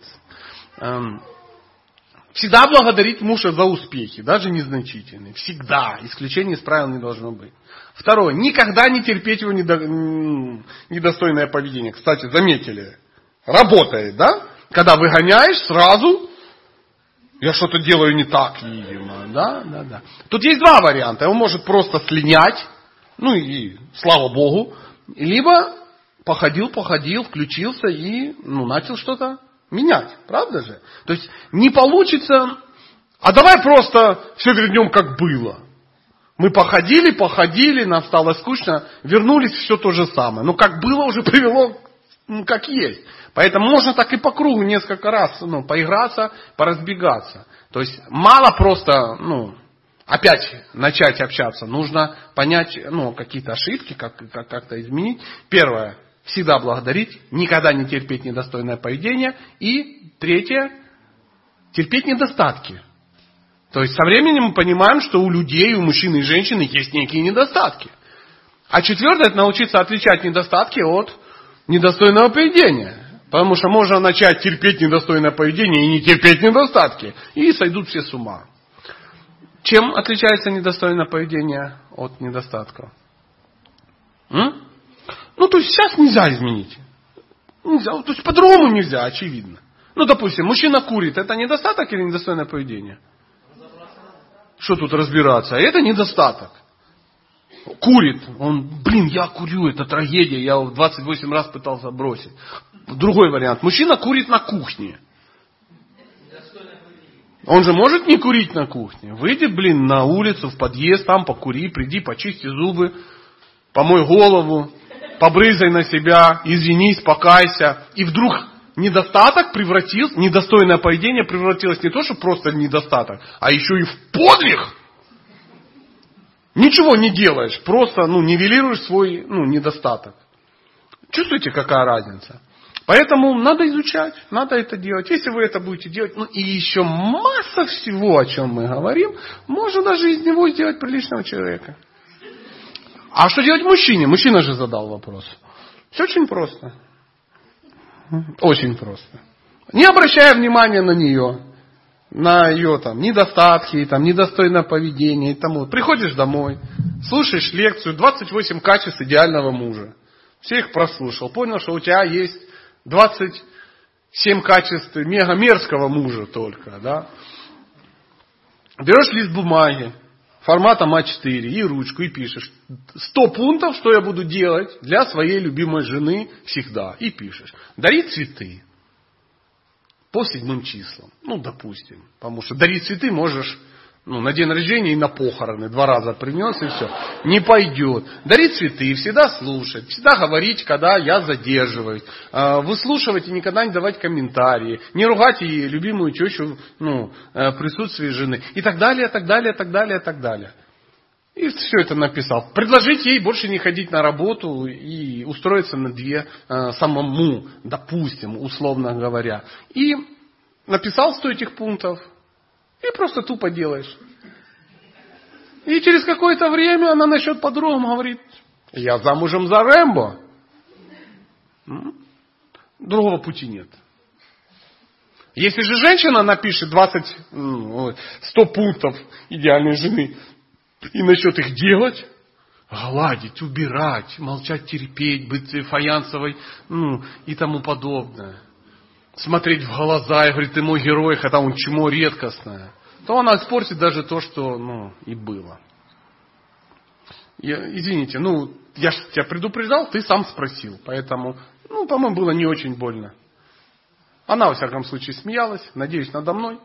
Всегда благодарить мужа за успехи, даже незначительные. Всегда. Исключений из правил не должно быть. Второе. Никогда не терпеть его недостойное поведение. Кстати, заметили? Работает, да? Когда выгоняешь, сразу я что-то делаю не так, видимо. Да. Тут есть 2 варианта. Он может просто слинять. И слава Богу. Либо походил, включился и начал что-то менять. Правда же? То есть не получится, а давай просто все вернем как было. Мы походили, нам стало скучно, вернулись, все то же самое. Но как было, уже привело как есть. Поэтому можно так и по кругу несколько раз поиграться, поразбегаться. То есть мало просто опять начать общаться, нужно понять какие-то ошибки, как-то изменить. Первое, всегда благодарить, никогда не терпеть недостойное поведение. И 3, терпеть недостатки. То есть со временем мы понимаем, что у людей, у мужчин и женщин есть некие недостатки. А 4, это научиться отличать недостатки от недостойного поведения. Потому что можно начать терпеть недостойное поведение и не терпеть недостатки. И сойдут все с ума. Чем отличается недостойное поведение от недостатков? То есть сейчас нельзя изменить. Нельзя, то есть по-другому нельзя, очевидно. Допустим, мужчина курит, это недостаток или недостойное поведение? Что тут разбираться? Это недостаток. Курит, я курю, это трагедия, я 28 раз пытался бросить. Другой вариант, мужчина курит на кухне. Он же может не курить на кухне. Выйди, на улицу, в подъезд, там покури, приди, почисти зубы, помой голову, побрызгай на себя, извинись, покайся. И вдруг недостойное поведение превратилось не то, что просто в недостаток, а еще и в подвиг. Ничего не делаешь, просто нивелируешь свой недостаток. Чувствуете, какая разница? Поэтому надо изучать, надо это делать. Если вы это будете делать, и еще масса всего, о чем мы говорим, можно даже из него сделать приличного человека. А что делать мужчине? Мужчина же задал вопрос. Все очень просто. Очень просто. Не обращая внимания на нее, на ее недостатки, недостойное поведение и тому. Приходишь домой, слушаешь лекцию 28 качеств идеального мужа. Все их прослушал, понял, что у тебя есть 27 качеств мега мерзкого мужа только, да? Берешь лист бумаги форматом А4 и ручку и пишешь 100 пунктов, что я буду делать для своей любимой жены всегда. И пишешь. Дарить цветы по 7 числам. Допустим. Потому что дарить цветы можешь на день рождения и на похороны. 2 раза принес и все. Не пойдет. Дарить цветы, всегда слушать. Всегда говорить, когда я задерживаюсь. Выслушивать и никогда не давать комментарии. Не ругать и любимую тещу в присутствии жены. И так далее, так далее, так далее, так далее. И все это написал. Предложить ей больше не ходить на работу и устроиться на 2 самому, допустим, условно говоря. И написал 100 этих пунктов. И просто тупо делаешь. И через какое-то время она насчет по-другому говорит: я замужем за Рэмбо. Другого пути нет. Если же женщина напишет 100 пунктов идеальной жены и начнет их делать, гладить, убирать, молчать, терпеть, быть фаянсовой, и тому подобное, смотреть в глаза и говорить: ты мой герой, хотя он чмо редкостное, то она испортит даже то, что и было. Извините, я же тебя предупреждал, ты сам спросил, поэтому, по-моему, было не очень больно. Она, во всяком случае, смеялась, надеюсь, надо мной.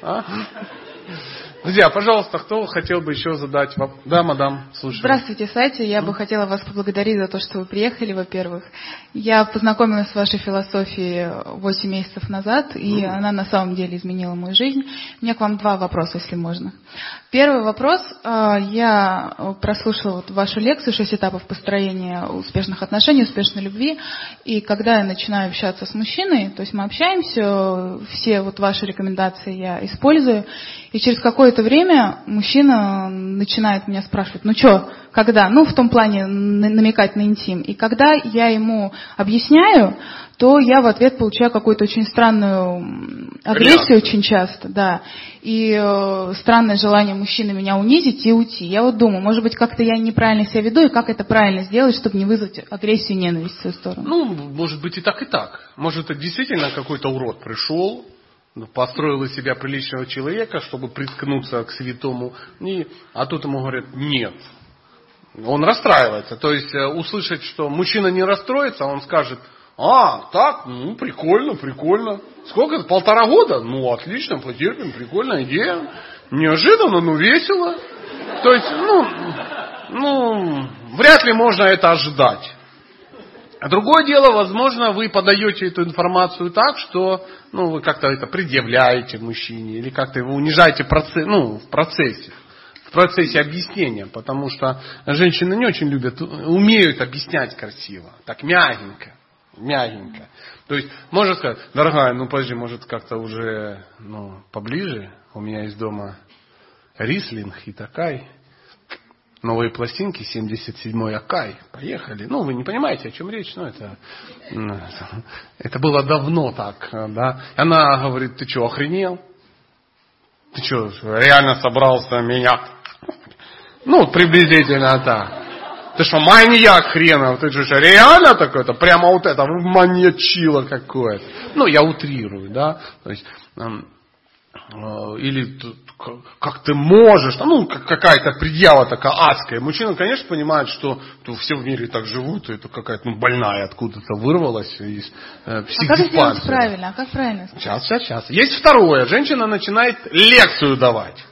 Друзья, пожалуйста, кто хотел бы еще задать вопрос? Да, мадам, слушаю. Здравствуйте, Сатя. Я бы хотела вас поблагодарить за то, что вы приехали, во-первых. Я познакомилась с вашей философией 8 месяцев назад, и она на самом деле изменила мою жизнь. У меня к вам 2 вопроса, если можно. Первый вопрос. Я прослушала вашу лекцию «6 этапов построения успешных отношений, успешной любви». И когда я начинаю общаться с мужчиной, то есть мы общаемся, все ваши рекомендации я использую, и через какое-то время мужчина начинает меня спрашивать: когда? В том плане намекать на интим. И когда я ему объясняю, то я в ответ получаю какую-то очень странную агрессию очень часто, да. И странное желание мужчины меня унизить и уйти. Я думаю, может быть, как-то я неправильно себя веду, и как это правильно сделать, чтобы не вызвать агрессию и ненависть в свою сторону. Может быть и так, и так. Может, это действительно какой-то урод пришел, построил из себя приличного человека, чтобы приткнуться к святому, а тут ему говорят: нет. Он расстраивается. То есть услышать, что мужчина не расстроится, он скажет: так, прикольно. Сколько это? 1,5 года? Отлично, потерпим, прикольная идея. Неожиданно, весело. То есть, вряд ли можно это ожидать. А другое дело, возможно, вы подаете эту информацию так, что вы как-то это предъявляете мужчине, или как-то его унижаете в процессе объяснения, потому что женщины не очень умеют объяснять красиво, так мягенько. То есть, можно сказать: дорогая, подожди, может как-то уже поближе, у меня есть дома Рислинг и Такай, новые пластинки, 77-й Акай, поехали. Вы не понимаете, о чем речь, это было давно так, да. Она говорит: ты что, охренел? Ты что, реально собрался меня? Приблизительно так. Ты что, маньяк хренов? Ты что, реально такой-то? Прямо это маньячило какое-то. Я утрирую, да. То есть, или как ты можешь, какая-то предъява такая адская. Мужчина, конечно, понимает, что все в мире так живут, и это какая-то больная откуда-то вырвалась из психдиспансера. Как сделать правильно? Как правильно? Сейчас. Есть второе. Женщина начинает лекцию давать.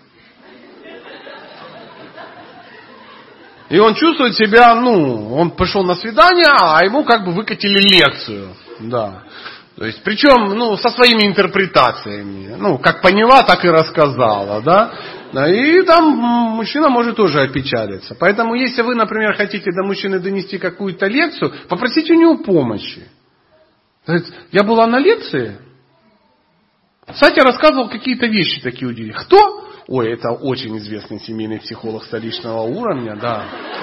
И он чувствует себя, он пошел на свидание, а ему выкатили лекцию. Да. То есть, причем, со своими интерпретациями. Как поняла, так и рассказала, да. И там мужчина может тоже опечалиться. Поэтому, если вы, например, хотите до мужчины донести какую-то лекцию, попросите у него помощи. Я была на лекции, Сатя рассказывал какие-то вещи такие удивительные. Кто? Ой, это очень известный семейный психолог столичного уровня, да.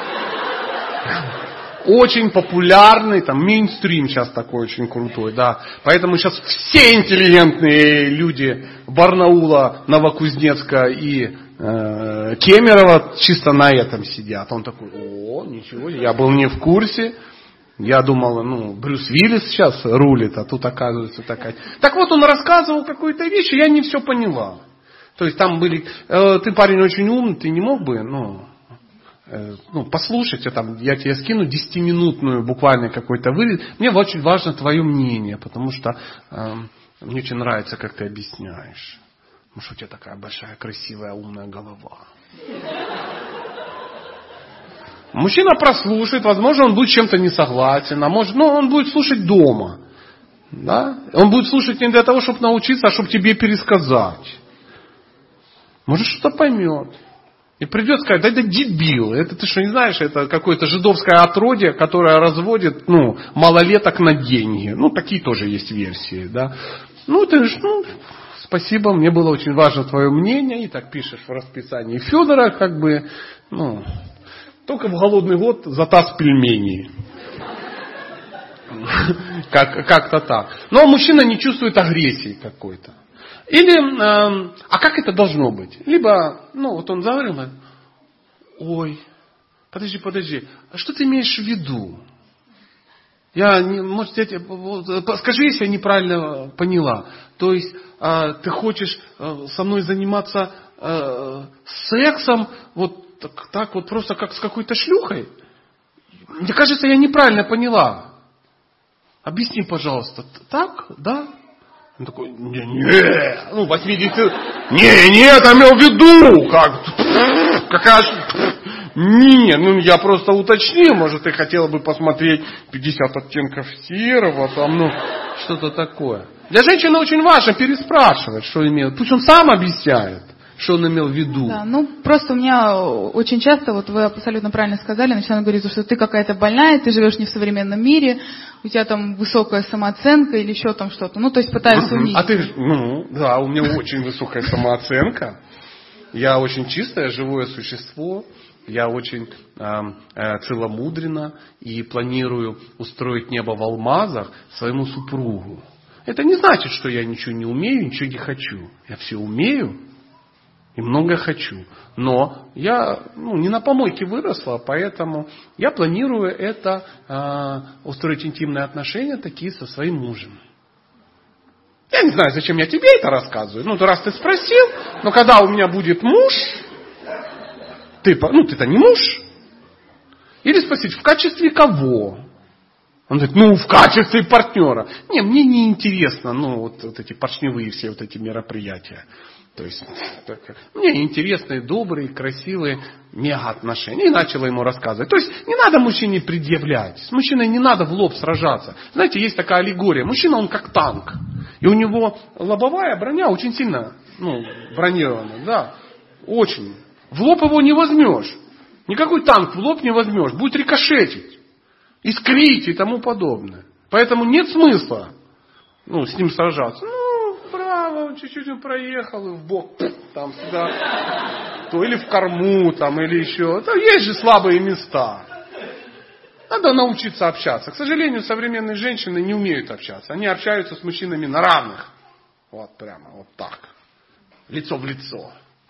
Очень популярный, мейнстрим сейчас такой очень крутой, да. Поэтому сейчас все интеллигентные люди Барнаула, Новокузнецка и Кемерово чисто на этом сидят. Он такой: ничего, я был не в курсе. Я думал, Брюс Уиллис сейчас рулит, а тут оказывается такая. Так вот, он рассказывал какую-то вещь, и я не все поняла. То есть там были, ты парень очень умный, ты не мог бы, послушать, я тебе скину 10-минутную буквально какой-то вырез. Мне очень важно твое мнение, потому что мне очень нравится, как ты объясняешь. Потому что у тебя такая большая, красивая, умная голова. Мужчина прослушает, возможно, он будет чем-то не согласен, а может, он будет слушать дома. Да? Он будет слушать не для того, чтобы научиться, а чтобы тебе пересказать. Может, что-то поймет. И придет сказать: да это дебил, это ты что не знаешь, это какое-то жидовское отродье, которое разводит малолеток на деньги. Такие тоже есть версии, да. спасибо, мне было очень важно твое мнение, и так пишешь в расписании Федора, как бы, ну, только в голодный год за таз пельменей. Как-то так. Но мужчина не чувствует агрессии какой-то. Или, а как это должно быть? Либо, ну, вот он заговорил, ой, подожди, а что ты имеешь в виду? Может, скажи, если я неправильно поняла. То есть, ты хочешь со мной заниматься сексом, вот так вот просто как с какой-то шлюхой? Мне кажется, я неправильно поняла. Объясни, пожалуйста. Так? Да? Он такой, не, 80, нет, я имел в виду, не, я просто уточнил, может, ты хотела бы посмотреть 50 оттенков серого, там, что-то такое. Для женщины очень важно переспрашивать, что имел, пусть он сам объясняет, что он имел в виду. Да, просто у меня очень часто, вот вы абсолютно правильно сказали, начинают говорить, что ты какая-то больная, ты живешь не в современном мире, у тебя там высокая самооценка или еще там что-то. То есть пытаются унизить. А ты, да, у меня очень высокая самооценка. Я очень чистое, живое существо. Я очень целомудренно и планирую устроить небо в алмазах своему супругу. Это не значит, что я ничего не умею, ничего не хочу. Я все умею и много хочу. Но я не на помойке выросла, поэтому я планирую устроить интимные отношения такие со своим мужем. Я не знаю, зачем я тебе это рассказываю. Раз ты спросил, но когда у меня будет муж, ты-то не муж. Или спросить, в качестве кого? Он говорит, в качестве партнера. Мне не интересно, вот эти поршневые все вот эти мероприятия. То есть, мне интересны добрые, красивые мега-отношения. И начала ему рассказывать. То есть, не надо мужчине предъявлять. С мужчиной не надо в лоб сражаться. Знаете, есть такая аллегория. Мужчина, он как танк. И у него лобовая броня очень сильно бронирована. Да, очень. В лоб его не возьмешь. Никакой танк в лоб не возьмешь. Будет рикошетить, искрить и тому подобное. Поэтому нет смысла с ним сражаться. Браво, чуть-чуть он проехал и в бок, там сюда, или в корму, или еще. Есть же слабые места. Надо научиться общаться. К сожалению, современные женщины не умеют общаться. Они общаются с мужчинами на равных. Вот прямо, вот так. Лицо в лицо.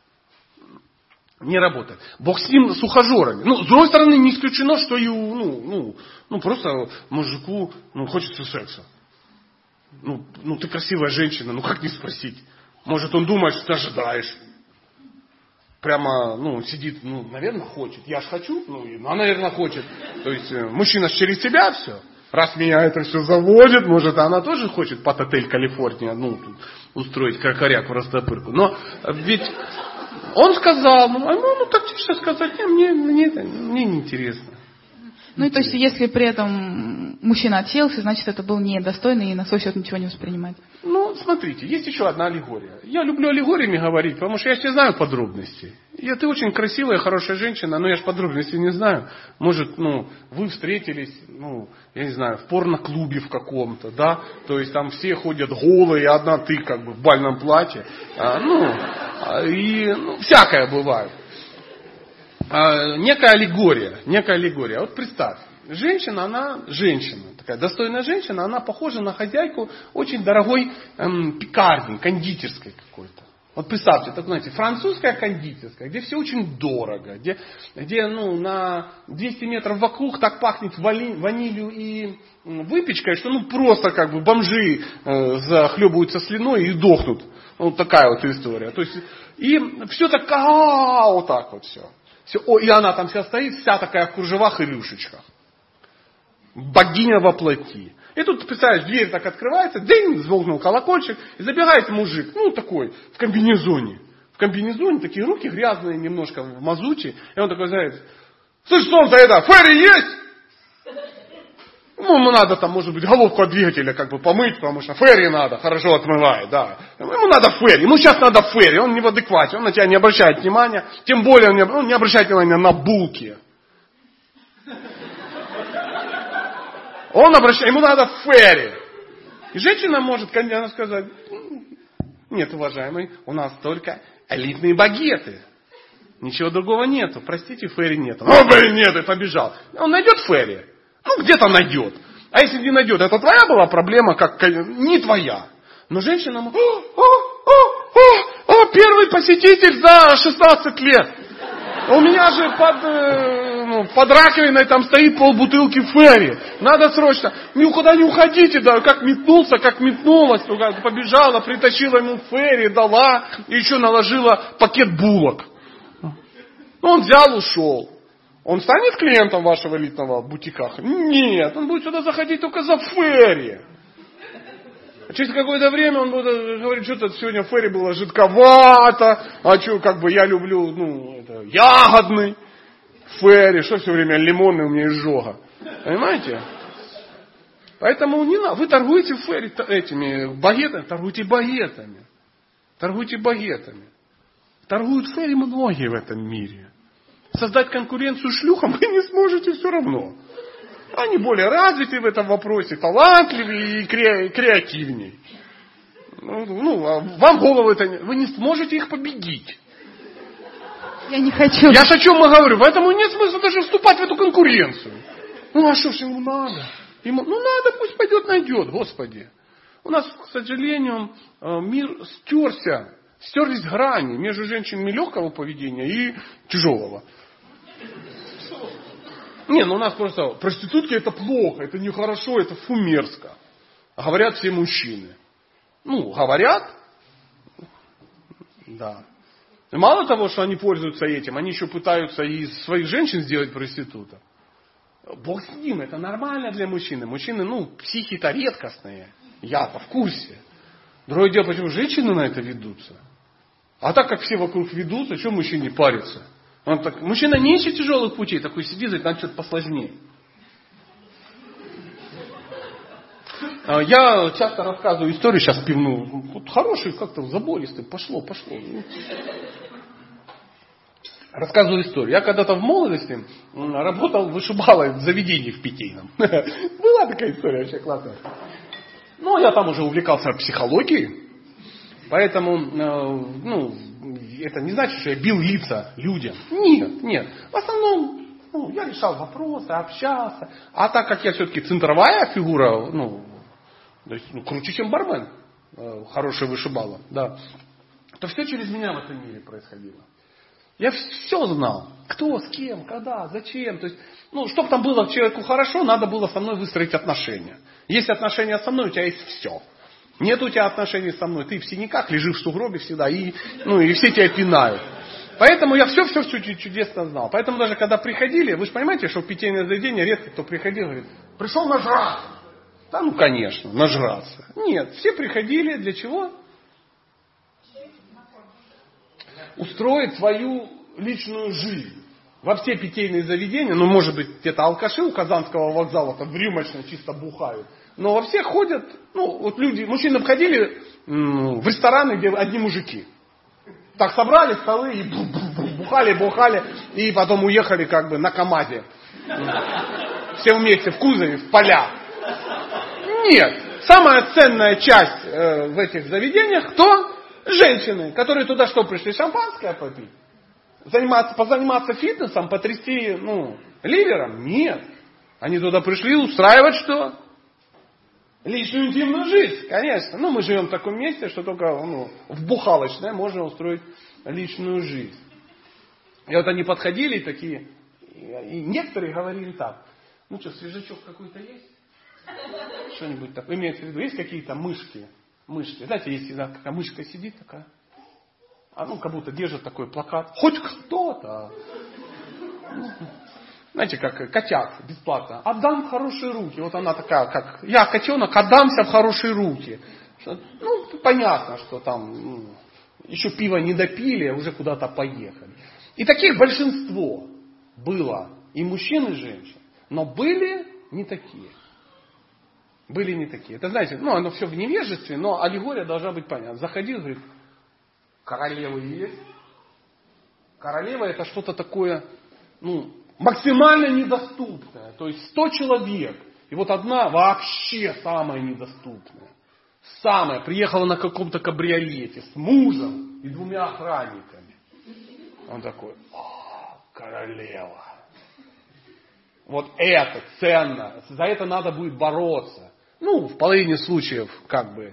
Не работает. Бог с ним, с ухажерами. С другой стороны, не исключено, что и просто мужику хочется секса. Ты красивая женщина, как не спросить? Может, он думает, что ты ожидаешь. Прямо, сидит, наверное, хочет. Я ж хочу, она, наверное, хочет. То есть, мужчина через тебя все. Раз меня это все заводит, может, она тоже хочет под отель Калифорния, устроить кракоряк в растопырку. Но ведь он сказал, тактично сказать, мне не интересно. То есть, если при этом мужчина отселся, значит, это был недостойный и на свой счет ничего не воспринимает. Смотрите, есть еще одна аллегория. Я люблю аллегориями говорить, потому что я все знаю подробности. Ты очень красивая, хорошая женщина, но я же подробностей не знаю. Может, вы встретились, я не знаю, в порно-клубе в каком-то, да? То есть, там все ходят голые, одна ты в бальном платье. Всякое бывает. Некая аллегория. Вот представь, женщина, такая достойная женщина, она похожа на хозяйку очень дорогой пекарни, кондитерской какой-то. Вот представьте, так, знаете, французская кондитерская, где все очень дорого, где на 200 метров вокруг так пахнет ванилью и выпечкой, что просто бомжи захлебываются слюной и дохнут. Вот такая вот история. То есть, и все так, вот так вот все. И она там вся стоит, вся такая в кружевах и рюшечках. Богиня во плоти. И тут, представляешь, дверь так открывается, день, звонкнул колокольчик, и забегает мужик, такой, в комбинезоне. В комбинезоне, такие руки грязные, немножко в мазуте. И он такой говорит, слышь, солнце, ферри есть? Ему надо там, может быть, головку от двигателя помыть, потому что ферри надо, хорошо отмывает, да. Ему надо ферри, ему сейчас надо ферри, он не в адеквате, он на тебя не обращает внимания, тем более он не обращает внимания на булки. Ему надо ферри. И женщина может, конечно, сказать, Нет, уважаемый, у нас только элитные багеты. Ничего другого нету. Простите, ферри нету. Ферри нет, и побежал. Он найдет ферри? Ну, где-то найдет. А если не найдет, это твоя была проблема, как не твоя. Но женщина... Первый посетитель за 16 лет. У меня же под раковиной там стоит полбутылки ферри. Надо срочно. Никуда не уходите, да, как метнулся, как метнулась. Побежала, притащила ему ферри, дала. И еще наложила пакет булок. Он взял, ушел. Он станет клиентом вашего элитного бутика? Нет, он будет сюда заходить только за ферри. Через какое-то время он будет говорить, что-то сегодня ферри было жидковато, а что, как бы я люблю, ягодный ферри, что все время лимонный у меня изжога. Понимаете? Поэтому не надо. Вы торгуете ферри этими багетами, торгуйте багетами. Торгуйте багетами. Торгуют ферри многие в этом мире. Создать конкуренцию шлюхам вы не сможете все равно. Они более развиты в этом вопросе, талантливее и креативнее. Вам голову это... Вы не сможете их победить. Я не хочу. Я о чем мы говорю. Поэтому нет смысла даже вступать в эту конкуренцию. А что ж ему надо? Надо, пусть пойдет, найдет, Господи. У нас, к сожалению, мир стерся. Стерлись грани между женщинами легкого поведения и тяжелого. У нас просто проститутки это плохо, это нехорошо, это мерзко. Говорят все мужчины. Говорят. Да. И мало того, что они пользуются этим, они еще пытаются из своих женщин сделать проституток. Бог с ним, это нормально для мужчины. Мужчины, психи-то редкостные. Я-то в курсе. Другое дело, почему женщины на это ведутся. А так как все вокруг ведутся, что мужчине париться? Мужчина не ищет тяжелых путей, такой сидит, и там что-то посложнее. Я часто рассказываю историю, сейчас пивную. Хороший, как-то забористый, пошло. Рассказываю историю. Я когда-то в молодости работал вышибалой в заведении в Питейном. Была такая история, вообще классная. Я там уже увлекался психологией. Поэтому, это не значит, что я бил лица людям. Нет. В основном, я решал вопросы, общался. А так как я все-таки центровая фигура, то есть, круче, чем бармен, хороший вышибала, да, то все через меня в этом мире происходило. Я все знал. Кто, с кем, когда, зачем. То есть, чтобы там было человеку хорошо, надо было со мной выстроить отношения. Есть отношения со мной, у тебя есть все. Нет у тебя отношений со мной, ты в синяках, лежишь в сугробе всегда, и все тебя пинают. Поэтому я все чудесно знал. Поэтому даже когда приходили, вы же понимаете, что в питейное заведение редко кто приходил и говорит, пришел нажраться. Да, конечно, нажраться. Нет, все приходили для чего? Устроить свою личную жизнь. Во все питейные заведения, может быть, где-то алкаши у Казанского вокзала там в рюмочной чисто бухают. Но во всех ходят, люди, мужчины входили в рестораны, где одни мужики. Так собрали столы и бухали, и потом уехали как бы на КамАЗе. Все вместе в кузове, в поля. Нет. Самая ценная часть в этих заведениях кто? Женщины, которые туда что пришли? Шампанское попить? Позаниматься фитнесом, потрясти ливером? Нет. Они туда пришли устраивать что? Личную интимную жизнь, конечно. Мы живем в таком месте, что только в бухалочной можно устроить личную жизнь. И вот они подходили такие, и некоторые говорили так. Свежачок какой-то есть? Что-нибудь такое. Имеется в виду, есть какие-то мышки? Знаете, есть всегда такая мышка сидит такая. Как будто держит такой плакат. Хоть кто-то. Знаете, как котят бесплатно. Отдам в хорошие руки. Вот она такая, как я, котенок, отдамся в хорошие руки. Понятно, что там еще пиво не допили, а уже куда-то поехали. И таких большинство было. И мужчин, и женщин. Но были не такие. Это, знаете, оно все в невежестве, но аллегория должна быть понятна. Заходил, говорит, королевы есть. Королева это что-то такое, максимально недоступное. То есть 100 человек. И вот одна вообще самая недоступная. приехала на каком-то кабриолете с мужем и 2 охранниками. Он такой: королева. Вот это ценно. За это надо будет бороться. Ну, в половине случаев, как бы,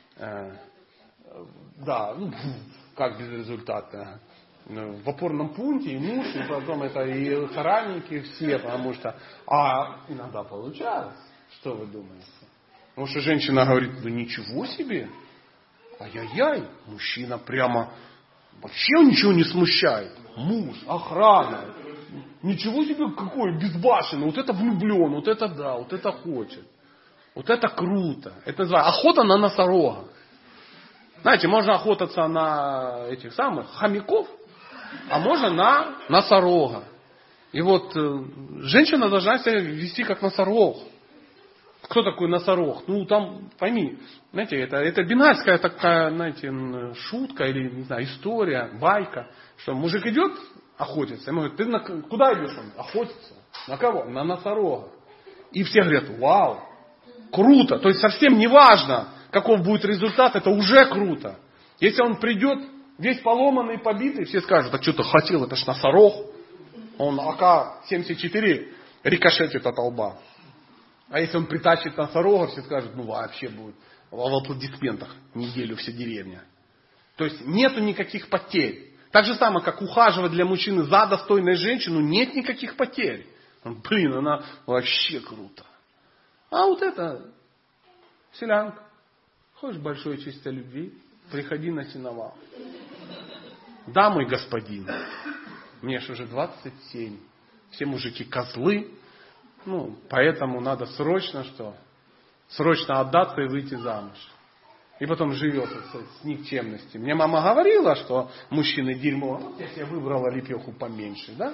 как безрезультатно. В опорном пункте и муж, и потом это и охранники все, потому что... А иногда получалось. Что вы думаете? Потому что женщина говорит: да ничего себе. Ай-яй-яй. Мужчина прямо вообще ничего не смущает. Муж, охрана. Ничего себе какой безбашенный. Вот это влюблен, вот это да, вот это хочет. Вот это круто. Это называется охота на носорога. Знаете, можно охотаться на этих самых хомяков, а можно на носорога. И вот женщина должна себя вести как носорог. Кто такой носорог? Ну, там, пойми, знаете, это бенгальская такая, знаете, шутка или, не знаю, история, байка, что мужик идет охотиться, ему говорит: ты куда идешь? Он: охотиться. На кого? На носорога. И все говорят: вау, круто. То есть совсем не важно, каков будет результат, это уже круто. Если он придет весь поломанный, побитый, все скажут: а что ты хотел, это ж носорог. Он АК-74 рикошетит от лба. А если он притащит носорога, все скажут: ну вообще будет в аплодисментах неделю вся деревня. То есть нету никаких потерь. Так же самое, как ухаживать для мужчины за достойной женщиной, нет никаких потерь. Блин, она вообще круто. А вот это селянка. Хочешь большой чистой любви? Приходи на сеновал. Да, мой господин, мне же уже 27. Все мужики козлы. Ну, поэтому надо срочно что? Срочно отдаться и выйти замуж. И потом живет с никчемностью. Мне мама говорила, что мужчины дерьмо. Вот я себе выбрала лепеху поменьше, да?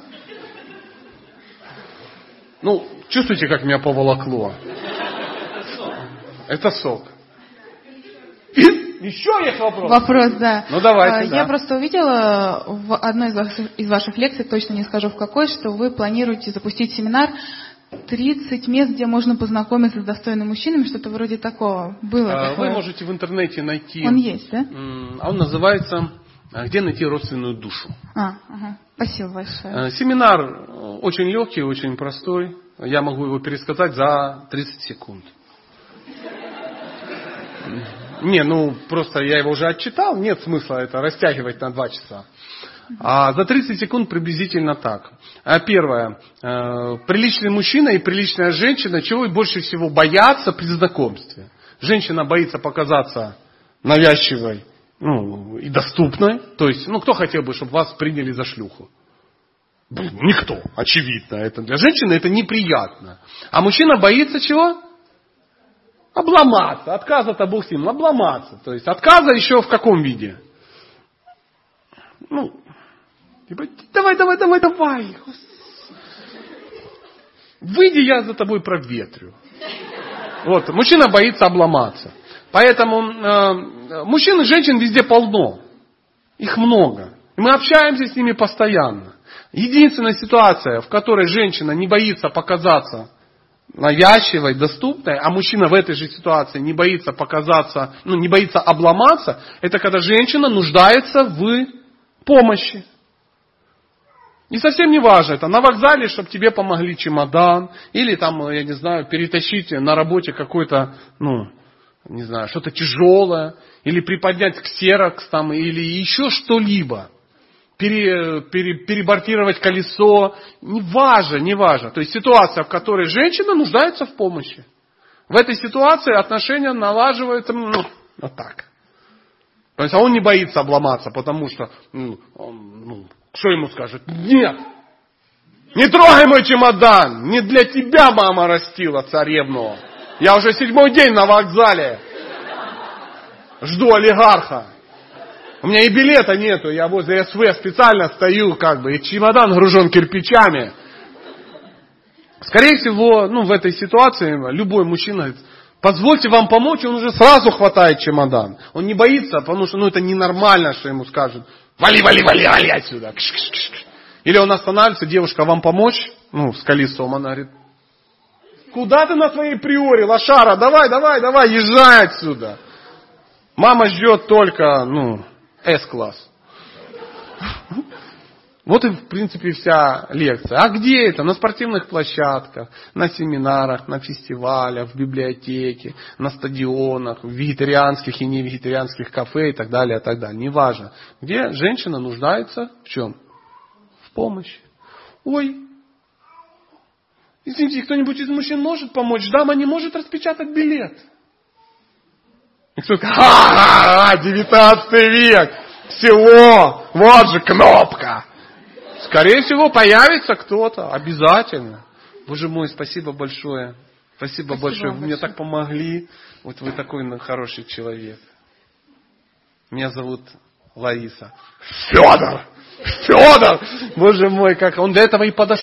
Ну, чувствуете, как меня поволокло? Это сок. Еще есть вопрос? Вопрос, да. Ну, давайте, да. Я просто увидела в одной из ваших лекций, точно не скажу в какой, что вы планируете запустить семинар 30 мест, где можно познакомиться с достойными мужчинами, что-то вроде такого. Было такое. Вы можете в интернете найти. Он есть, да? Он называется «Где найти родственную душу». Ага. Спасибо большое. Семинар очень легкий, очень простой. Я могу его пересказать за 30 секунд. Не, ну просто я его уже отчитал, нет смысла это растягивать на 2 часа. А за 30 секунд приблизительно так. Первое. Приличный мужчина и приличная женщина чего больше всего боятся при знакомстве? Женщина боится показаться навязчивой, и доступной. То есть, кто хотел бы, чтобы вас приняли за шлюху? Никто, очевидно. Это для женщины это неприятно. А мужчина боится чего? Обломаться. Отказа-то Бог с ним. Обломаться. То есть отказа еще в каком виде? Давай. Выйди, я за тобой проветрю. Вот, мужчина боится обломаться. Поэтому мужчин и женщин везде полно. Их много. И мы общаемся с ними постоянно. Единственная ситуация, в которой женщина не боится показаться навязчивой, доступной, а мужчина в этой же ситуации не боится показаться, не боится обломаться, это когда женщина нуждается в помощи. И совсем не важно, это на вокзале, чтобы тебе помогли чемодан, или там, я не знаю, перетащить на работе какой-то, не знаю, что-то тяжелое, или приподнять ксерокс там, или еще что-либо. Перебортировать колесо. Не важно. То есть ситуация, в которой женщина нуждается в помощи. В этой ситуации отношения налаживаются вот так. То есть, он не боится обломаться, потому что, что ему скажет? Нет! Не трогай мой чемодан! Не для тебя мама растила, царевну! Я уже 7-й день на вокзале. Жду олигарха. У меня и билета нету, я возле СВ специально стою, и чемодан гружен кирпичами. Скорее всего, в этой ситуации любой мужчина говорит: позвольте вам помочь, он уже сразу хватает чемодан. Он не боится, потому что это ненормально, что ему скажут: вали отсюда. Или он останавливается: девушка, вам помочь? С колесом. Она говорит: куда ты на своей приоре, лошара, давай, езжай отсюда. Мама ждет только, S-класс. Вот и, в принципе, вся лекция. А где это? На спортивных площадках, на семинарах, на фестивалях, в библиотеке, на стадионах, в вегетарианских и невегетарианских кафе и так далее, и так далее. Неважно. Где женщина нуждается в чем? В помощи. Ой, извините, кто-нибудь из мужчин может помочь? Дама не может распечатать билет. И кто скажет, 19 век, село, вот же кнопка. Скорее всего, появится кто-то, обязательно. Боже мой, спасибо большое. Спасибо большое, вы мне так помогли. Вот вы такой хороший человек. Меня зовут Лариса. Федор! Боже мой, как он до этого и подошел.